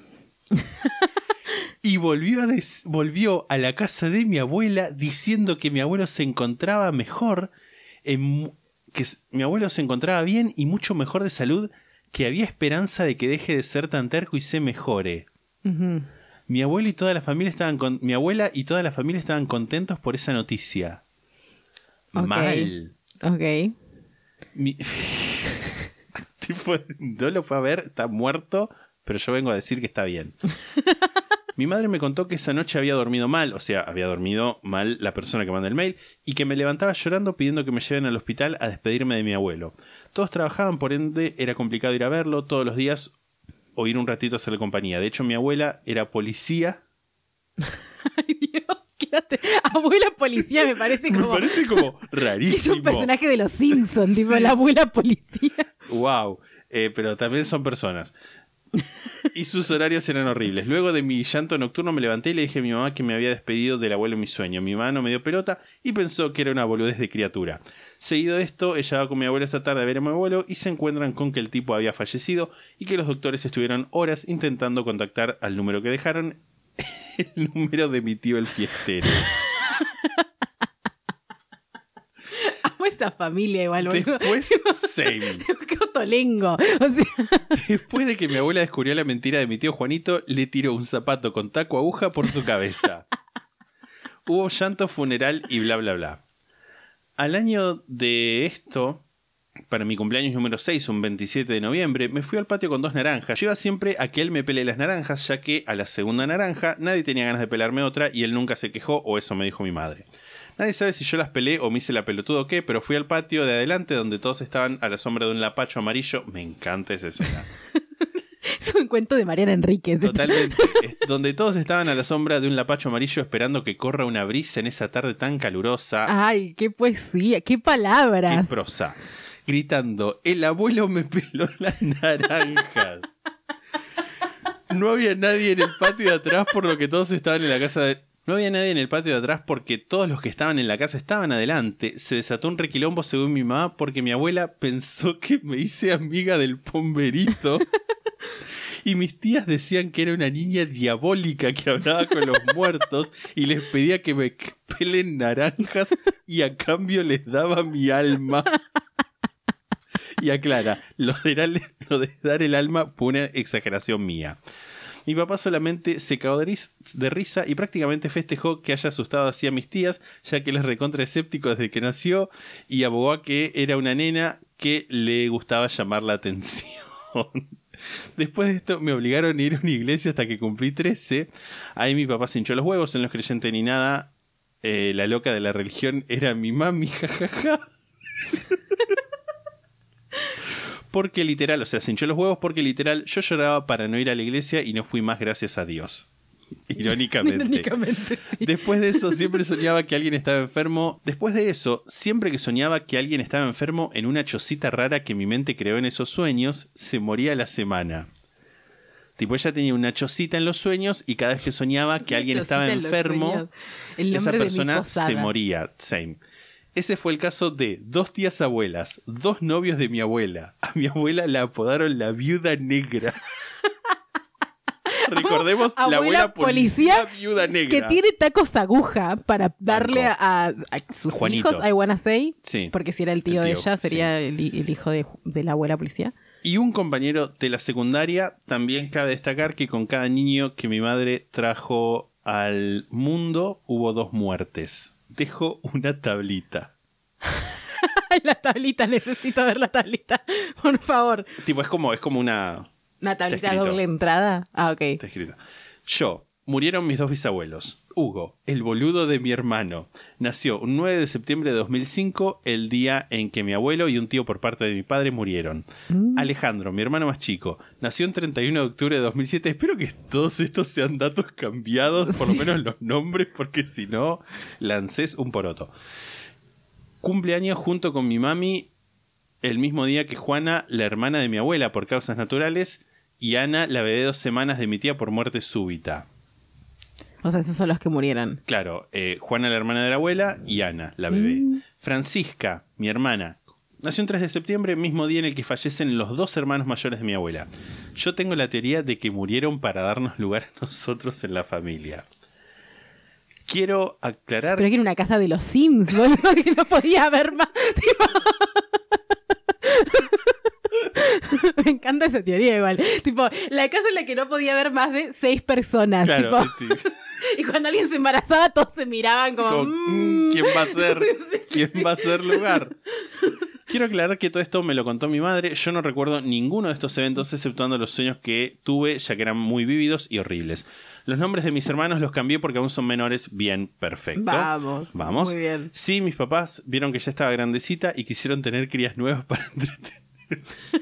Speaker 7: Y volvió a, des- volvió a la casa de mi abuela diciendo que mi abuelo se encontraba mejor, en, que mi abuelo se encontraba bien y mucho mejor de salud, que había esperanza de que deje de ser tan terco y se mejore. Uh-huh. Mi abuelo y toda la familia estaban con, mi abuela y toda la familia estaban contentos por esa noticia. Okay. Mal.
Speaker 8: Ok.
Speaker 7: Mi... tipo, no lo fue a ver, está muerto, pero yo vengo a decir que está bien. Mi madre me contó que esa noche había dormido mal, o sea, había dormido mal la persona que manda el mail, y que me levantaba llorando pidiendo que me lleven al hospital a despedirme de mi abuelo. Todos trabajaban, por ende era complicado ir a verlo todos los días o ir un ratito a hacerle compañía. De hecho, mi abuela era policía.
Speaker 8: Ay, Dios, quédate. Abuela policía me parece como...
Speaker 7: Me parece como rarísimo.
Speaker 8: Es un personaje de los Simpsons, sí. Tipo la abuela policía.
Speaker 7: Wow, eh, pero también son personas. Y sus horarios eran horribles. Luego de mi llanto nocturno me levanté y le dije a mi mamá que me había despedido del abuelo en mi sueño. Mi mamá no me dio pelota y pensó que era una boludez de criatura. Seguido de esto, ella va con mi abuela esa tarde a ver a mi abuelo y se encuentran con que el tipo había fallecido y que los doctores estuvieron horas intentando contactar al número que dejaron, el número de mi tío el fiestero.
Speaker 8: Amo esa familia igual, boludo.
Speaker 7: Después, same.
Speaker 8: Qué otolengo. O sea...
Speaker 7: Después de que mi abuela descubrió la mentira de mi tío Juanito, le tiró un zapato con taco aguja por su cabeza. Hubo llanto, funeral y bla bla bla. Al año de esto, para mi cumpleaños número seis, un veintisiete de noviembre, me fui al patio con dos naranjas. Yo iba siempre a que él me pele las naranjas, ya que a la segunda naranja nadie tenía ganas de pelarme otra y él nunca se quejó, o eso me dijo mi madre. Nadie sabe si yo las pelé o me hice la pelotuda o qué, pero fui al patio de adelante donde todos estaban a la sombra de un lapacho amarillo. Me encanta esa escena.
Speaker 8: Es un cuento de Mariana Enríquez.
Speaker 7: Totalmente. Donde todos estaban a la sombra de un lapacho amarillo esperando que corra una brisa en esa tarde tan calurosa.
Speaker 8: Ay, qué poesía, qué palabras.
Speaker 7: Qué prosa. Gritando, el abuelo me peló las naranjas. No había nadie en el patio de atrás, por lo que todos estaban en la casa de... No había nadie en el patio de atrás porque todos los que estaban en la casa estaban adelante. Se desató un requilombo según mi mamá porque mi abuela pensó que me hice amiga del pomberito. Y mis tías decían que era una niña diabólica que hablaba con los muertos y les pedía que me pelen naranjas y a cambio les daba mi alma. Y aclara, lo de, lo de dar el alma fue una exageración mía. Mi papá solamente se cagó de, ris- de risa y prácticamente festejó que haya asustado así a mis tías, ya que él es recontra escéptico desde que nació, y abogó a que era una nena que le gustaba llamar la atención. Después de esto me obligaron a ir a una iglesia hasta que cumplí trece. Ahí mi papá se hinchó los huevos, él no es creyente ni nada. Eh, la loca de la religión era mi mami, jajaja. Porque literal, o sea, se hinchó los huevos porque literal yo lloraba para no ir a la iglesia y no fui más, gracias a Dios. Irónicamente.
Speaker 8: Irónicamente, sí.
Speaker 7: Después de eso siempre soñaba que alguien estaba enfermo. Después de eso, siempre que soñaba que alguien estaba enfermo en una chocita rara que mi mente creó en esos sueños, se moría a la semana. Tipo, ella tenía una chocita en los sueños y cada vez que soñaba que alguien estaba enfermo, esa persona se moría. Same. Ese fue el caso de dos tías abuelas, dos novios de mi abuela. A mi abuela la apodaron la viuda negra. Recordemos,
Speaker 8: abuela
Speaker 7: la abuela policía, policía viuda negra.
Speaker 8: Que tiene tacos aguja para darle a, a, a sus
Speaker 7: Juanito.
Speaker 8: hijos, I wanna say.
Speaker 7: Sí.
Speaker 8: Porque si era el tío, el tío de ella, sería sí. el, el hijo de, de la abuela policía.
Speaker 7: Y un compañero de la secundaria. También cabe destacar que con cada niño que mi madre trajo al mundo hubo dos muertes. Dejo una tablita.
Speaker 8: La tablita, necesito ver la tablita, por favor.
Speaker 7: Tipo, es como, es como una...
Speaker 8: ¿Una tablita doble entrada? Ah, ok.
Speaker 7: Está escrito. Yo, murieron mis dos bisabuelos. Hugo, el boludo de mi hermano, nació un nueve de septiembre de dos mil cinco, el día en que mi abuelo y un tío por parte de mi padre murieron. Mm. Alejandro, mi hermano más chico, nació el treinta y uno de octubre de dos mil siete. Espero que todos estos sean datos cambiados, por sí. lo menos los nombres, porque si no, lancés un poroto. Cumpleaños junto con mi mami el mismo día que Juana, la hermana de mi abuela, por causas naturales, y Ana, la bebé de dos semanas de mi tía, por muerte súbita.
Speaker 8: O sea, esos son los que murieron.
Speaker 7: Claro, eh, Juana, la hermana de la abuela, y Ana, la bebé. Mm. Francisca, mi hermana, nació el tres de septiembre, mismo día en el que fallecen los dos hermanos mayores de mi abuela. Yo tengo la teoría de que murieron para darnos lugar a nosotros en la familia. Quiero aclarar...
Speaker 8: Pero que era una casa de los Sims, boludo, que no podía haber más... Me encanta esa teoría igual. Tipo, la casa en la que no podía haber más de seis personas.
Speaker 7: Claro,
Speaker 8: tipo. Sí. Y cuando alguien se embarazaba, todos se miraban como... como
Speaker 7: mmm, ¿quién va a ser? ¿Quién va a ser lugar? Quiero aclarar que todo esto me lo contó mi madre. Yo no recuerdo ninguno de estos eventos, exceptuando los sueños que tuve, ya que eran muy vívidos y horribles. Los nombres de mis hermanos los cambié porque aún son menores. Bien, perfecto.
Speaker 8: Vamos.
Speaker 7: Vamos.
Speaker 8: Muy bien.
Speaker 7: Sí, mis papás vieron que ya estaba grandecita y quisieron tener crías nuevas para entretenerse.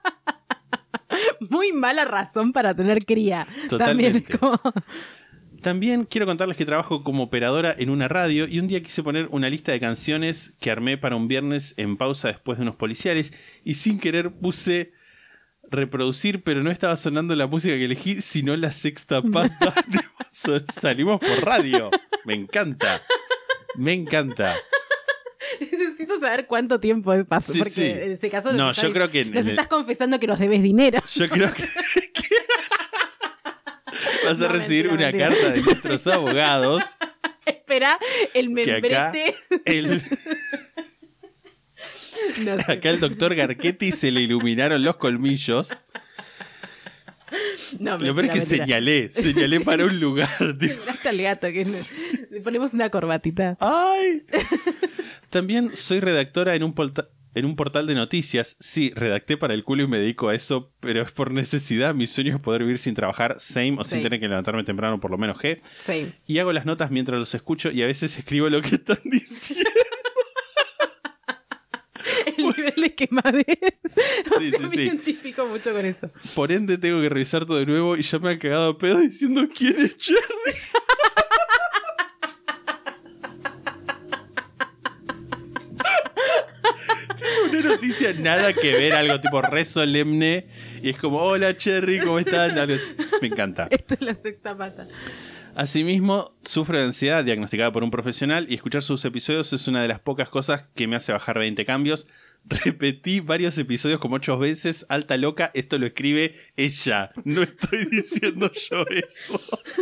Speaker 8: Muy mala razón para tener cría.
Speaker 7: Totalmente.
Speaker 8: También, como...
Speaker 7: También quiero contarles que trabajo como operadora en una radio y un día quise poner una lista de canciones que armé para un viernes en pausa después de unos policiales y sin querer puse reproducir, pero no estaba sonando la música que elegí, sino la sexta pata. Salimos por radio. Me encanta. Me encanta.
Speaker 8: Necesito saber cuánto tiempo pasó,
Speaker 7: Sí,
Speaker 8: porque
Speaker 7: sí.
Speaker 8: en ese caso
Speaker 7: No,
Speaker 8: nos
Speaker 7: yo
Speaker 8: estás,
Speaker 7: creo que...
Speaker 8: nos estás confesando que nos debes dinero.
Speaker 7: Yo creo que... que vas a
Speaker 8: No,
Speaker 7: recibir
Speaker 8: mentira,
Speaker 7: una
Speaker 8: mentira.
Speaker 7: carta de nuestros abogados.
Speaker 8: Espera, el
Speaker 7: Que acá
Speaker 8: membrete.
Speaker 7: el,
Speaker 8: No sé.
Speaker 7: acá el doctor Garchetti se le iluminaron los colmillos.
Speaker 8: No,
Speaker 7: Lo peor es que
Speaker 8: mentira, mentira.
Speaker 7: señalé, señalé para un lugar. Tipo.
Speaker 8: Miraste al gato, que no- le ponemos una corbatita.
Speaker 7: ¡Ay! También soy redactora en un, porta- en un portal de noticias. Sí, redacté para el culo y me dedico a eso, pero es por necesidad. Mi sueño es poder vivir sin trabajar, same, o sin
Speaker 8: Sí.
Speaker 7: tener que levantarme temprano, por lo menos G.
Speaker 8: Sí.
Speaker 7: Y hago las notas mientras los escucho y a veces escribo lo que están diciendo.
Speaker 8: El nivel de quemadez. O
Speaker 7: Sí,
Speaker 8: sea,
Speaker 7: sí,
Speaker 8: me
Speaker 7: sí.
Speaker 8: identifico mucho con eso.
Speaker 7: Por ende tengo que revisar todo de nuevo y ya me han cagado a pedo diciendo quién es Cherry. Tipo una noticia nada que ver, algo tipo re solemne y es como, hola Cherry, ¿cómo están? Algo así. Me encanta.
Speaker 8: Esto es la sexta pata.
Speaker 7: Asimismo, sufro de ansiedad diagnosticada por un profesional y escuchar sus episodios es una de las pocas cosas que me hace bajar veinte cambios. Repetí varios episodios como ocho veces. Alta loca, esto lo escribe ella. No estoy diciendo yo eso.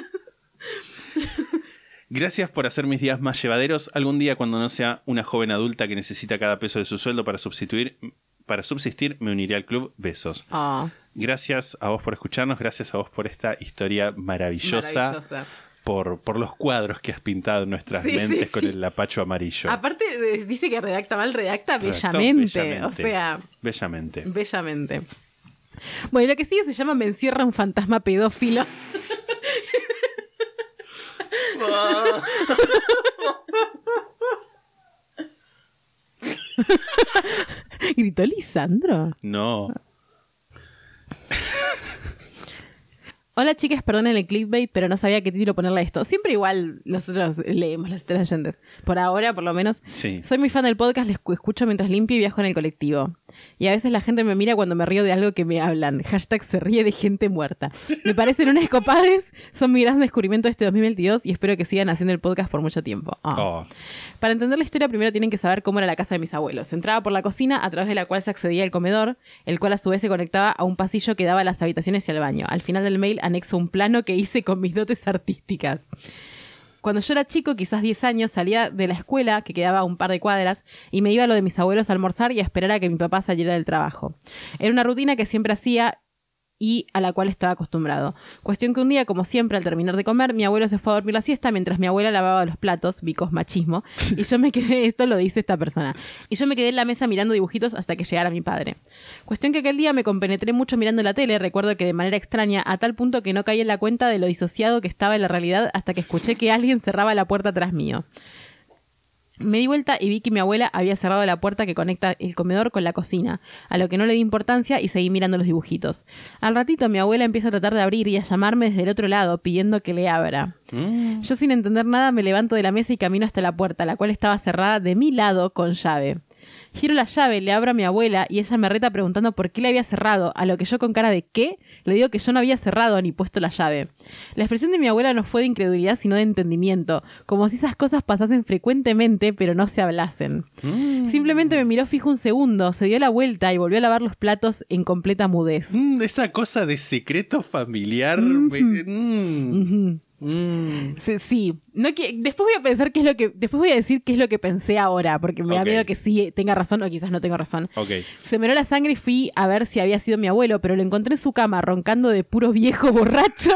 Speaker 7: Gracias por hacer mis días más llevaderos. Algún día, cuando no sea una joven adulta que necesita cada peso de su sueldo para substituir, para subsistir, me uniré al club. Besos.
Speaker 8: Oh,
Speaker 7: Gracias a vos por escucharnos. Gracias a vos por esta historia maravillosa.
Speaker 8: maravillosa.
Speaker 7: Por, por los cuadros que has pintado en nuestras
Speaker 8: Sí, sí,
Speaker 7: mentes con
Speaker 8: sí.
Speaker 7: el lapacho amarillo.
Speaker 8: Aparte, eh, dice que redacta mal, redacta
Speaker 7: Redactó
Speaker 8: bellamente.
Speaker 7: bellamente.
Speaker 8: O sea,
Speaker 7: Bellamente.
Speaker 8: bellamente. Bueno, lo que sigue se llama Me encierra un fantasma pedófilo. Gritó Lisandro.
Speaker 7: No.
Speaker 8: Hola chicas, perdonen el clickbait, pero no sabía qué título ponerle a esto. Siempre igual nosotros leemos las historias de oyentes. Por ahora, por lo menos.
Speaker 7: Sí.
Speaker 8: Soy muy fan del podcast, les escucho mientras limpio y viajo en el colectivo. Y a veces la gente me mira cuando me río de algo que me hablan. Hashtag se ríe de gente muerta. Me parecen unas escopades, son mi gran descubrimiento de este dos mil veintidós y espero que sigan haciendo el podcast por mucho tiempo. Ah.
Speaker 7: Oh.
Speaker 8: Para entender la historia primero tienen que saber cómo era la casa de mis abuelos. Se entraba por la cocina a través de la cual se accedía al comedor, el cual a su vez se conectaba a un pasillo que daba a las habitaciones y al baño. Al final del mail anexo un plano que hice con mis dotes artísticas. Cuando yo era chico, quizás diez años, salía de la escuela, que quedaba a un par de cuadras, y me iba a lo de mis abuelos a almorzar y a esperar a que mi papá saliera del trabajo. Era una rutina que siempre hacía y a la cual estaba acostumbrado. Cuestión que un día, como siempre, al terminar de comer, mi abuelo se fue a dormir la siesta mientras mi abuela lavaba los platos, bicos machismo, y yo me quedé, esto lo dice esta persona, y yo me quedé en la mesa mirando dibujitos hasta que llegara mi padre. Cuestión que aquel día me compenetré mucho mirando la tele, recuerdo que de manera extraña, a tal punto que no caí en la cuenta de lo disociado que estaba en la realidad hasta que escuché que alguien cerraba la puerta atrás mío. Me di vuelta y vi que mi abuela había cerrado la puerta que conecta el comedor con la cocina, a lo que no le di importancia y seguí mirando los dibujitos. Al ratito mi abuela empieza a tratar de abrir y a llamarme desde el otro lado, pidiendo que le abra.
Speaker 7: Mm.
Speaker 8: Yo sin entender nada me levanto de la mesa y camino hasta la puerta, la cual estaba cerrada de mi lado con llave. Giro la llave, le abro a mi abuela y ella me reta preguntando por qué le había cerrado, a lo que yo con cara de ¿qué? Le digo que yo no había cerrado ni puesto la llave. La expresión de mi abuela no fue de incredulidad sino de entendimiento, como si esas cosas pasasen frecuentemente pero no se hablasen.
Speaker 7: Mm.
Speaker 8: Simplemente me miró fijo un segundo, se dio la vuelta y volvió a lavar los platos en completa mudez.
Speaker 7: Mm, esa cosa de secreto familiar. me- mm.
Speaker 8: Ujú.
Speaker 7: Mm.
Speaker 8: Sí, sí. No, que, después voy a pensar qué es lo que. Después voy a decir qué es lo que pensé ahora, porque me da
Speaker 7: Ok.
Speaker 8: miedo que sí tenga razón o quizás no tenga razón.
Speaker 7: Ok.
Speaker 8: Se me heló la sangre y fui a ver si había sido mi abuelo, pero lo encontré en su cama, roncando de puro viejo borracho.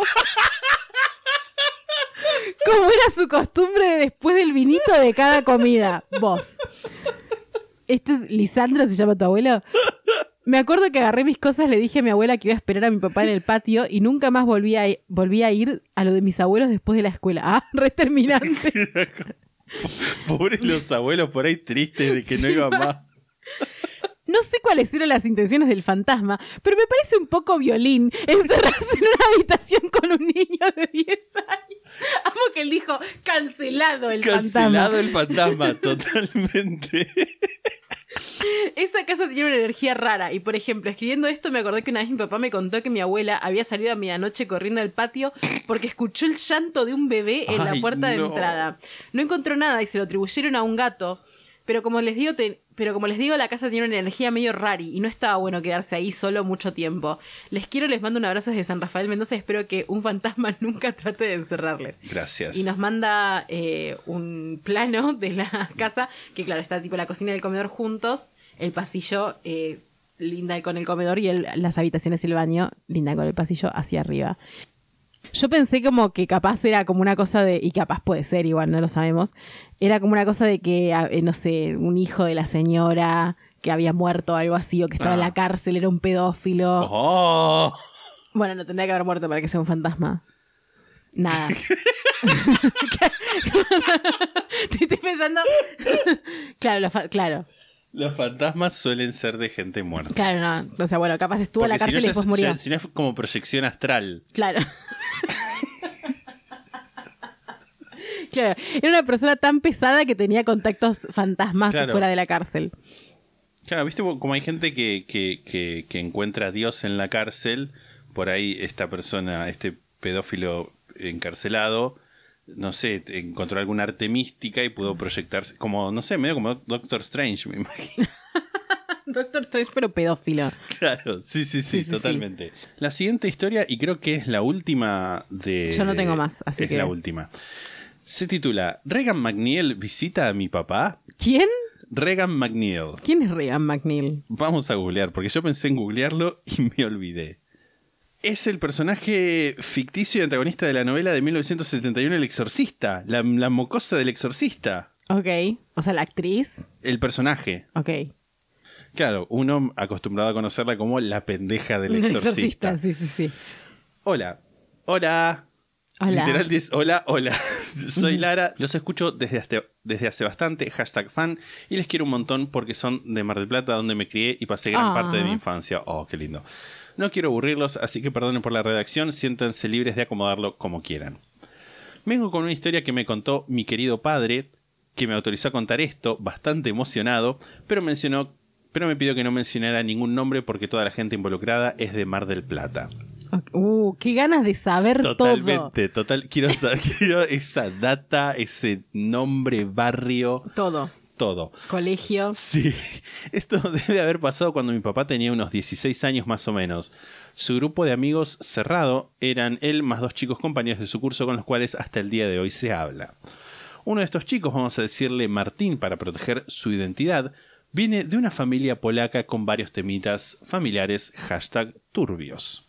Speaker 8: Como era su costumbre después del vinito de cada comida. Vos. ¿Este es Lisandro, se llama tu abuelo? Me acuerdo que agarré mis cosas, le dije a mi abuela que iba a esperar a mi papá en el patio y nunca más volví a, volví a ir a lo de mis abuelos después de la escuela. Ah, reterminante.
Speaker 7: Pobres los abuelos por ahí tristes de que no iba más.
Speaker 8: No sé cuáles eran las intenciones del fantasma, pero me parece un poco violín encerrarse en una habitación con un niño de diez años. Amo que él dijo, cancelado el
Speaker 7: Cancelado
Speaker 8: fantasma.
Speaker 7: el fantasma, totalmente.
Speaker 8: Esa casa tenía una energía rara. Y por ejemplo, escribiendo esto me acordé que una vez mi papá me contó que mi abuela había salido a medianoche corriendo al patio porque escuchó el llanto de un bebé en
Speaker 7: Ay,
Speaker 8: la puerta
Speaker 7: no.
Speaker 8: de entrada. No encontró nada y se lo atribuyeron a un gato. Pero como les digo, te, pero como les digo, la casa tenía una energía medio rari y no estaba bueno quedarse ahí solo mucho tiempo. Les quiero, les mando un abrazo desde San Rafael Mendoza y espero que un fantasma nunca trate de encerrarles.
Speaker 7: Gracias.
Speaker 8: Y nos manda eh, un plano de la casa, que claro, está tipo la cocina y el comedor juntos, el pasillo eh, linda con el comedor y el, las habitaciones y el baño linda con el pasillo hacia arriba. Yo pensé como que capaz era como una cosa de, y capaz puede ser, igual no lo sabemos, era como una cosa de que, eh, no sé, un hijo de la señora que había muerto o algo así, o que estaba
Speaker 7: Ah.
Speaker 8: en la cárcel, era un pedófilo.
Speaker 7: ¡Oh!
Speaker 8: Bueno, no tendría que haber muerto para que sea un fantasma. Nada. Estoy pensando... claro, lo fa- claro.
Speaker 7: Los fantasmas suelen ser de gente muerta.
Speaker 8: Claro, no. O sea, bueno, capaz estuvo en la
Speaker 7: Porque si
Speaker 8: cárcel
Speaker 7: no,
Speaker 8: y después
Speaker 7: ya-
Speaker 8: murió.
Speaker 7: ya- si no es como proyección astral.
Speaker 8: Claro. Claro, era una persona tan pesada que tenía contactos fantasmas
Speaker 7: Claro.
Speaker 8: fuera de la cárcel.
Speaker 7: Claro, ¿viste como hay gente que, que, que, que encuentra a Dios en la cárcel? Por ahí esta persona, este pedófilo encarcelado, no sé, encontró alguna arte mística y pudo proyectarse, como, no sé, medio como Doctor Strange, me imagino.
Speaker 8: Doctor Strange, pero pedófilo.
Speaker 7: Claro, sí, sí, sí,
Speaker 8: Sí, sí,
Speaker 7: totalmente. La siguiente historia, y creo que es la última de...
Speaker 8: Yo no tengo más, así
Speaker 7: es
Speaker 8: que-
Speaker 7: la última. Se titula ¿Regan McNeil visita a mi papá?
Speaker 8: ¿Quién?
Speaker 7: Regan McNeil.
Speaker 8: ¿Quién es Regan McNeil?
Speaker 7: Vamos a googlear, porque yo pensé en googlearlo y me olvidé. Es el personaje ficticio y antagonista de la novela de mil novecientos setenta y uno, El Exorcista. La, la mocosa del Exorcista.
Speaker 8: Ok. O sea, la actriz.
Speaker 7: El personaje.
Speaker 8: Ok.
Speaker 7: Claro, uno acostumbrado a conocerla como la pendeja del
Speaker 8: El
Speaker 7: Exorcista.
Speaker 8: exorcista, sí, sí, sí.
Speaker 7: Hola. Hola.
Speaker 8: Hola.
Speaker 7: Literal dice, hola, hola. Soy Lara. Los escucho desde hace, desde hace bastante. Hashtag fan. Y les quiero un montón porque son de Mar del Plata, donde me crié y pasé gran
Speaker 8: Ah.
Speaker 7: parte de mi infancia. Oh, qué lindo. No quiero aburrirlos, así que perdonen por la redacción. Siéntanse libres de acomodarlo como quieran. Vengo con una historia que me contó mi querido padre, que me autorizó a contar esto, bastante emocionado, pero mencionó, pero me pidió que no mencionara ningún nombre porque toda la gente involucrada es de Mar del Plata.
Speaker 8: Ok. Uh, qué ganas de saber todo.
Speaker 7: Totalmente, total. Quiero saber, quiero esa data, ese nombre, barrio,
Speaker 8: Todo.
Speaker 7: todo.
Speaker 8: Colegio.
Speaker 7: Sí, esto debe haber pasado cuando mi papá tenía unos dieciséis años más o menos. Su grupo de amigos cerrado eran él más dos chicos compañeros de su curso con los cuales hasta el día de hoy se habla. Uno de estos chicos, vamos a decirle Martín para proteger su identidad, viene de una familia polaca con varios temitas familiares, hashtag turbios.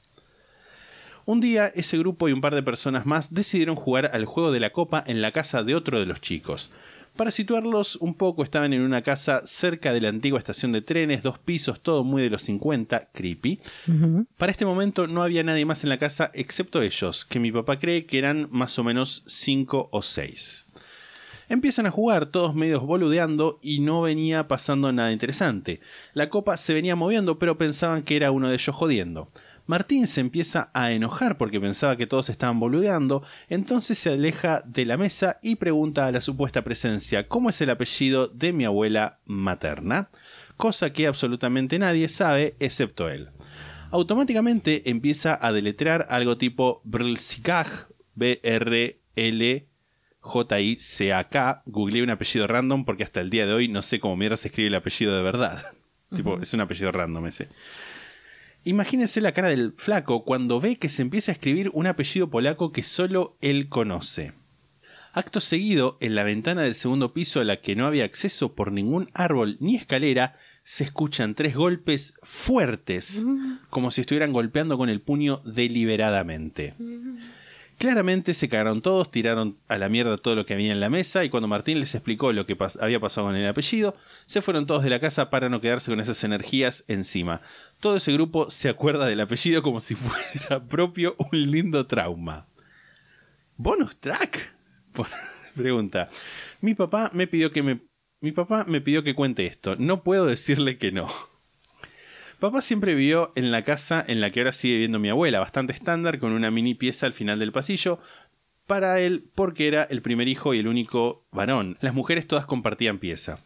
Speaker 7: Un día, ese grupo y un par de personas más decidieron jugar al juego de la copa en la casa de otro de los chicos. Para situarlos un poco, estaban en una casa cerca de la antigua estación de trenes, dos pisos, todo muy de los cincuenta, creepy.
Speaker 8: Uh-huh.
Speaker 7: Para este momento no había nadie más en la casa excepto ellos, que mi papá cree que eran más o menos cinco o seis. Empiezan a jugar, todos medios boludeando, y no venía pasando nada interesante. La copa se venía moviendo, pero pensaban que era uno de ellos jodiendo. Martín se empieza a enojar porque pensaba que todos estaban boludeando, entonces se aleja de la mesa y pregunta a la supuesta presencia cómo es el apellido de mi abuela materna, cosa que absolutamente nadie sabe excepto él. Automáticamente empieza a deletrear algo tipo Brlzikaj, B R L J I C A K. Googleé un apellido random porque hasta el día de hoy no sé cómo mierda se escribe el apellido de verdad. Uh-huh. Tipo, es un apellido random ese. Imagínense la cara del flaco cuando ve que se empieza a escribir un apellido polaco que solo él conoce. Acto seguido, en la ventana del segundo piso a la que no había acceso por ningún árbol ni escalera, se escuchan tres golpes fuertes, como si estuvieran golpeando con el puño deliberadamente. Claramente se cagaron todos, tiraron a la mierda todo lo que había en la mesa y cuando Martín les explicó lo que pas- había pasado con el apellido, se fueron todos de la casa para no quedarse con esas energías encima. Todo ese grupo se acuerda del apellido como si fuera propio un lindo trauma. ¿Bonus track? Pregunta. Mi papá me pidió que me... Mi papá me pidió que cuente esto. No puedo decirle que no. Papá siempre vivió en la casa en la que ahora sigue viviendo mi abuela, bastante estándar, con una mini pieza al final del pasillo, para él porque era el primer hijo y el único varón. Las mujeres todas compartían pieza.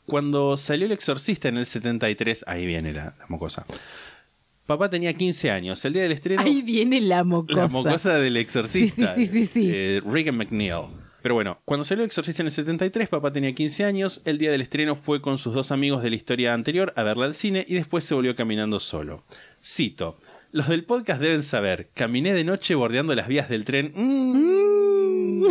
Speaker 7: Cuando salió El Exorcista en el setenta y tres, ahí viene la, la mocosa. Papá tenía quince años. El día del estreno...
Speaker 8: Ahí viene la mocosa.
Speaker 7: La mocosa del Exorcista.
Speaker 8: Sí, sí, sí, sí, sí.
Speaker 7: Eh, Regan McNeil. Pero bueno, cuando salió El Exorcista en el setenta y tres, papá tenía quince años. El día del estreno fue con sus dos amigos de la historia anterior a verla al cine y después se volvió caminando solo. Cito: los del podcast deben saber, caminé de noche bordeando las vías del tren. Mm.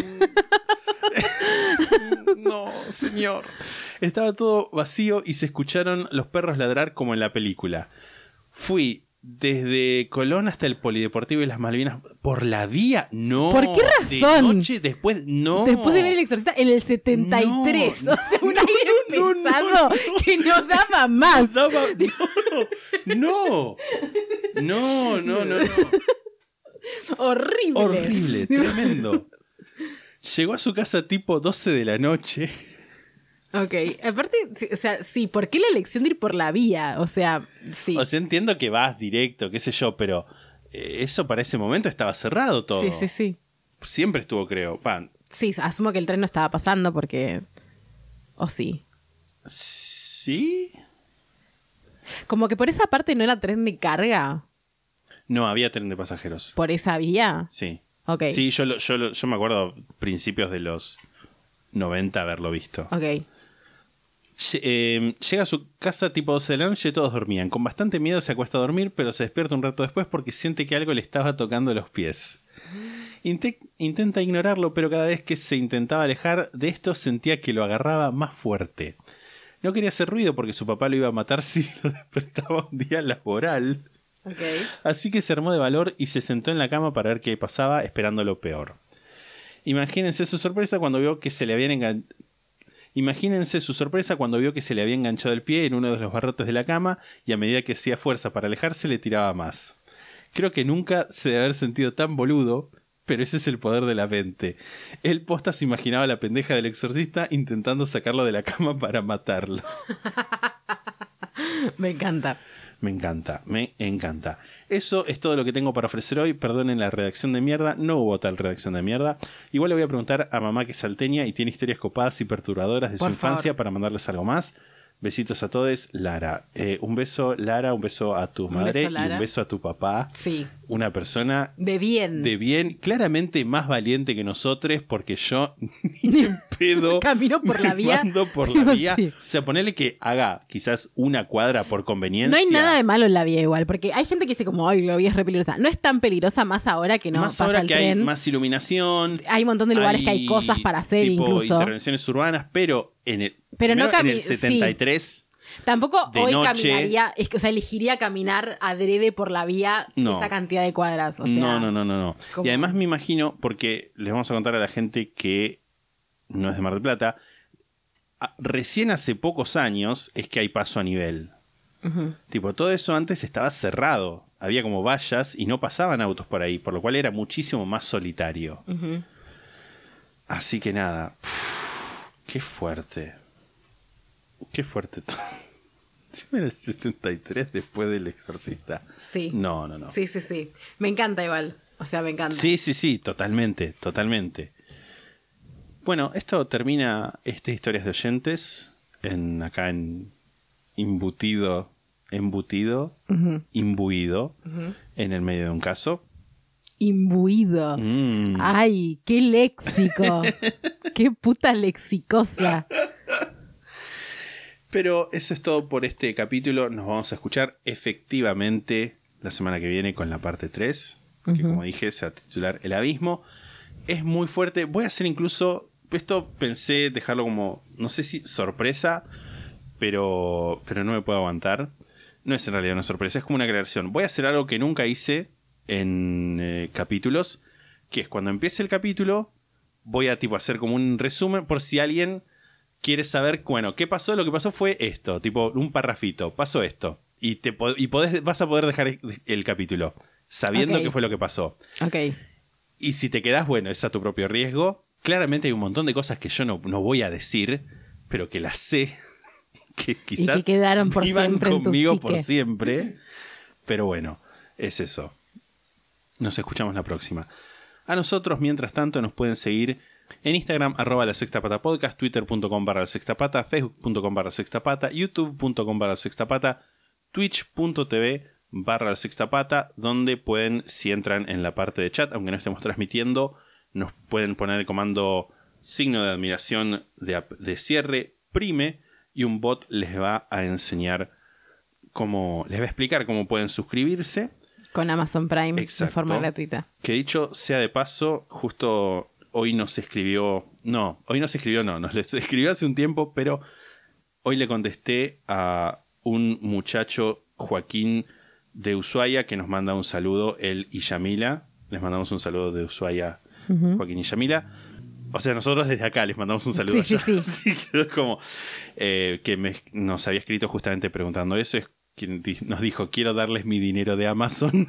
Speaker 7: No, señor. Estaba todo vacío y se escucharon los perros ladrar como en la película. Fui desde Colón hasta el Polideportivo y las Malvinas. ¿Por la vía? No.
Speaker 8: ¿Por qué razón?
Speaker 7: De noche, después, no.
Speaker 8: Después de ver El Exorcista en el setenta y tres. No, o sea, un no, aire no, pesado no, no, no, que no daba más.
Speaker 7: No, daba, no. No, no, no, no.
Speaker 8: Horrible.
Speaker 7: Horrible, tremendo. Llegó a su casa tipo doce de la noche.
Speaker 8: Ok, aparte, o sea, sí, ¿por qué la elección de ir por la vía? O sea, sí.
Speaker 7: O sea, entiendo que vas directo, qué sé yo, pero eh, eso para ese momento estaba cerrado todo.
Speaker 8: Sí, sí, sí.
Speaker 7: Siempre estuvo, creo. Pan.
Speaker 8: Sí, asumo que el tren no estaba pasando porque... ¿O sí?
Speaker 7: ¿Sí?
Speaker 8: Como que por esa parte no era tren de carga.
Speaker 7: No, había tren de pasajeros.
Speaker 8: ¿Por esa vía?
Speaker 7: Sí.
Speaker 8: Ok.
Speaker 7: Sí, yo, lo, yo, lo, yo me acuerdo principios de los noventa haberlo visto.
Speaker 8: Ok.
Speaker 7: Eh, llega a su casa tipo doce de la noche, todos dormían. Con bastante miedo se acuesta a dormir, pero se despierta un rato después porque siente que algo le estaba tocando los pies. Inte- intenta ignorarlo, pero cada vez que se intentaba alejar de esto sentía que lo agarraba más fuerte. No quería hacer ruido porque su papá lo iba a matar si lo despertaba un día laboral.
Speaker 8: Okay.
Speaker 7: Así que se armó de valor y se sentó en la cama para ver qué pasaba, esperando lo peor. Imagínense su sorpresa cuando vio que se le habían engan... Imagínense su sorpresa cuando vio que se le había enganchado el pie en uno de los barrotes de la cama y a medida que hacía fuerza para alejarse le tiraba más. Creo que nunca se debe haber sentido tan boludo, pero ese es el poder de la mente. Él posta se imaginaba a la pendeja del exorcista intentando sacarlo de la cama para matarlo.
Speaker 8: Me encanta.
Speaker 7: Me encanta, me encanta. Eso es todo lo que tengo para ofrecer hoy. Perdonen la redacción de mierda, no hubo tal redacción de mierda. Igual le voy a preguntar a mamá que es salteña y tiene historias copadas y perturbadoras de
Speaker 8: Por
Speaker 7: su infancia
Speaker 8: favor.
Speaker 7: para mandarles algo más. Besitos a todos, Lara. Eh, un beso, Lara, un beso a tu
Speaker 8: Un
Speaker 7: madre
Speaker 8: beso,
Speaker 7: y
Speaker 8: Lara.
Speaker 7: un beso a tu papá.
Speaker 8: Sí.
Speaker 7: Una persona
Speaker 8: De bien.
Speaker 7: de bien, claramente más valiente que nosotros, porque yo ni en pedo
Speaker 8: Camino por la
Speaker 7: me
Speaker 8: vía.
Speaker 7: mando por la vía.
Speaker 8: Sí.
Speaker 7: O sea, ponerle que haga quizás una cuadra por conveniencia.
Speaker 8: No hay nada de malo en la vía igual, porque hay gente que dice como, ay, la vía es re peligrosa. No es tan peligrosa más ahora que no
Speaker 7: más
Speaker 8: pasa
Speaker 7: ahora
Speaker 8: el
Speaker 7: que
Speaker 8: tren.
Speaker 7: hay más iluminación.
Speaker 8: Hay un montón de lugares que hay cosas para hacer
Speaker 7: tipo
Speaker 8: incluso.
Speaker 7: intervenciones urbanas, pero en el,
Speaker 8: Pero no
Speaker 7: primero en
Speaker 8: cami-
Speaker 7: el setenta y tres...
Speaker 8: sí. Tampoco
Speaker 7: de
Speaker 8: hoy
Speaker 7: noche.
Speaker 8: caminaría, es que, o sea, elegiría caminar adrede por la vía
Speaker 7: No.
Speaker 8: esa cantidad de cuadras. O sea,
Speaker 7: no, no, no, no, no.
Speaker 8: ¿cómo?
Speaker 7: Y además me imagino, porque les vamos a contar a la gente que no es de Mar del Plata, a- recién hace pocos años es que hay paso a nivel.
Speaker 8: Uh-huh.
Speaker 7: Tipo, todo eso antes estaba cerrado. Había como vallas y no pasaban autos por ahí, por lo cual era muchísimo más solitario.
Speaker 8: Uh-huh.
Speaker 7: Así que nada. Uf, qué fuerte. Qué fuerte todo. Encima era el setenta y tres después del Exorcista.
Speaker 8: Sí.
Speaker 7: No, no, no.
Speaker 8: Sí, sí, sí. Me encanta igual. O sea, me encanta.
Speaker 7: Sí, sí, sí, totalmente, totalmente. Bueno, esto termina este Historias de Oyentes, en, acá en Embutido, embutido,
Speaker 8: Uh-huh.
Speaker 7: imbuido,
Speaker 8: Uh-huh.
Speaker 7: en el medio de un caso.
Speaker 8: Imbuido.
Speaker 7: Mm.
Speaker 8: Ay, qué léxico. Qué puta lexicosa.
Speaker 7: Pero eso es todo por este capítulo. Nos vamos a escuchar efectivamente la semana que viene con la parte tres, que
Speaker 8: Uh-huh.
Speaker 7: como dije se va a titular El Abismo. Es muy fuerte. Voy a hacer incluso... Esto pensé dejarlo como, no sé si sorpresa, pero, pero no me puedo aguantar. No es en realidad una sorpresa, es como una aclaración. Voy a hacer algo que nunca hice en eh, capítulos, que es cuando empiece el capítulo, voy a tipo hacer como un resumen por si alguien quiere saber, bueno, ¿qué pasó? Lo que pasó fue esto, tipo un parrafito, pasó esto. Y, te, y podés, vas a poder dejar el capítulo sabiendo
Speaker 8: Ok.
Speaker 7: qué fue lo que pasó.
Speaker 8: Ok.
Speaker 7: Y si te quedás, bueno, es a tu propio riesgo. Claramente hay un montón de cosas que yo no, no voy a decir, pero que las sé, que quizás
Speaker 8: y que quedaron por
Speaker 7: vivan
Speaker 8: siempre en tu
Speaker 7: conmigo por
Speaker 8: psique.
Speaker 7: siempre. Pero bueno, es eso. Nos escuchamos la próxima. A nosotros, mientras tanto, nos pueden seguir En Instagram, arroba la sexta pata podcast, twitter.com barra la sexta pata, facebook.com barra la sexta pata, youtube.com barra la sexta pata, twitch.tv barra la sexta pata, donde pueden, si entran en la parte de chat, aunque no estemos transmitiendo, nos pueden poner el comando signo de admiración de, de cierre, prime, y un bot les va a enseñar cómo, les va a explicar cómo pueden suscribirse. Con Amazon Prime. Exacto. De forma gratuita. Que dicho sea de paso, justo hoy nos escribió, no, hoy nos escribió, no, nos escribió hace un tiempo, pero hoy le contesté a un muchacho, Joaquín de Ushuaia, que nos manda un saludo, él y Yamila. Les mandamos un saludo de Ushuaia, uh-huh. Joaquín y Yamila. O sea, nosotros desde acá les mandamos un saludo. Sí, allá. sí, sí. sí como, eh, que me, nos había escrito justamente preguntando eso. Es quien nos dijo, quiero darles mi dinero de Amazon.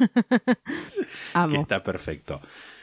Speaker 7: Amo. Que está perfecto.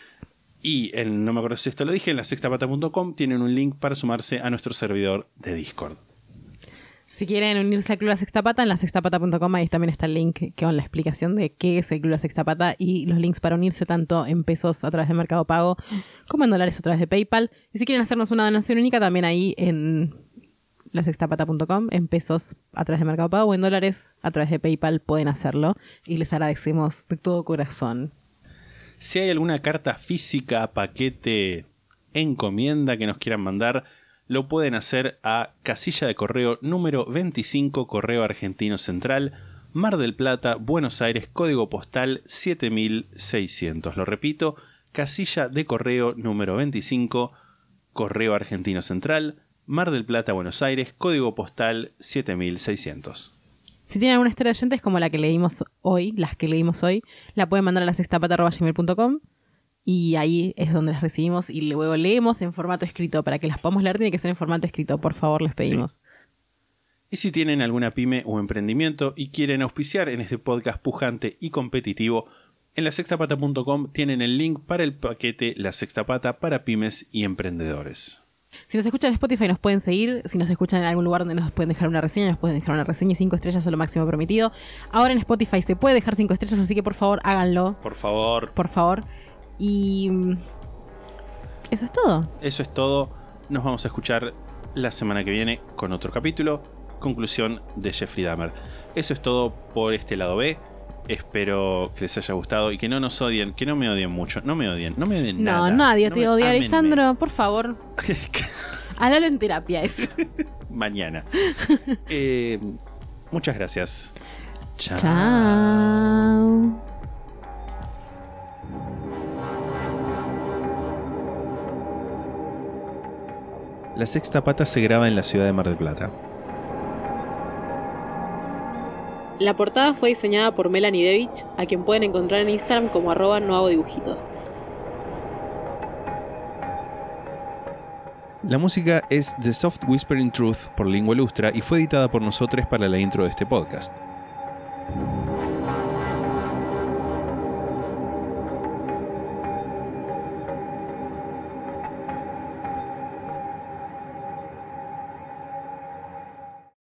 Speaker 7: Y en, no me acuerdo si esto lo dije, en la sexta pata punto com tienen un link para sumarse a nuestro servidor de Discord. Si quieren unirse al Club La Sexta Pata, en la sexta pata punto com ahí también está el link que con la explicación de qué es el Club La Sexta Pata y los links para unirse tanto en pesos a través de Mercado Pago como en dólares a través de PayPal. Y si quieren hacernos una donación única, también ahí en la sexta pata punto com, en pesos a través de Mercado Pago o en dólares a través de PayPal pueden hacerlo y les agradecemos de todo corazón. Si hay alguna carta física, paquete, encomienda que nos quieran mandar, lo pueden hacer a casilla de correo número veinticinco, Correo Argentino Central, Mar del Plata, Buenos Aires, código postal siete mil seiscientos. Lo repito, casilla de correo número veinticinco, Correo Argentino Central, Mar del Plata, Buenos Aires, código postal siete mil seiscientos. Si tienen alguna historia de oyentes como la que leímos hoy, las que leímos hoy, la pueden mandar a la sextapata arroba gmail punto com. Y ahí es donde las recibimos y luego leemos en formato escrito. Para que las podamos leer tiene que ser en formato escrito, por favor, les pedimos. Sí. Y si tienen alguna pyme o emprendimiento y quieren auspiciar en este podcast pujante y competitivo, en la sexta pata punto com tienen el link para el paquete La Sexta Pata para pymes y emprendedores. Si nos escuchan en Spotify nos pueden seguir. Si nos escuchan en algún lugar donde nos pueden dejar una reseña, nos pueden dejar una reseña y cinco estrellas es lo máximo permitido. Ahora en Spotify se puede dejar cinco estrellas, así que por favor háganlo. Por favor. Por favor. Y eso es todo. Eso es todo. Nos vamos a escuchar la semana que viene con otro capítulo. Conclusión de Jeffrey Dahmer. Eso es todo por este lado B. Espero que les haya gustado y que no nos odien, que no me odien mucho. No me odien, no me odien nada. No, nadie no te odia, Alessandro. Por favor. Háblalo en terapia eso. Mañana. eh, muchas gracias. Chao. Chao. La Sexta Pata se graba en la ciudad de Mar del Plata. La portada fue diseñada por Melanie Devich, a quien pueden encontrar en Instagram como arroba no hago dibujitos. La música es The Soft Whispering Truth por Lingua Lustra y fue editada por nosotros para la intro de este podcast.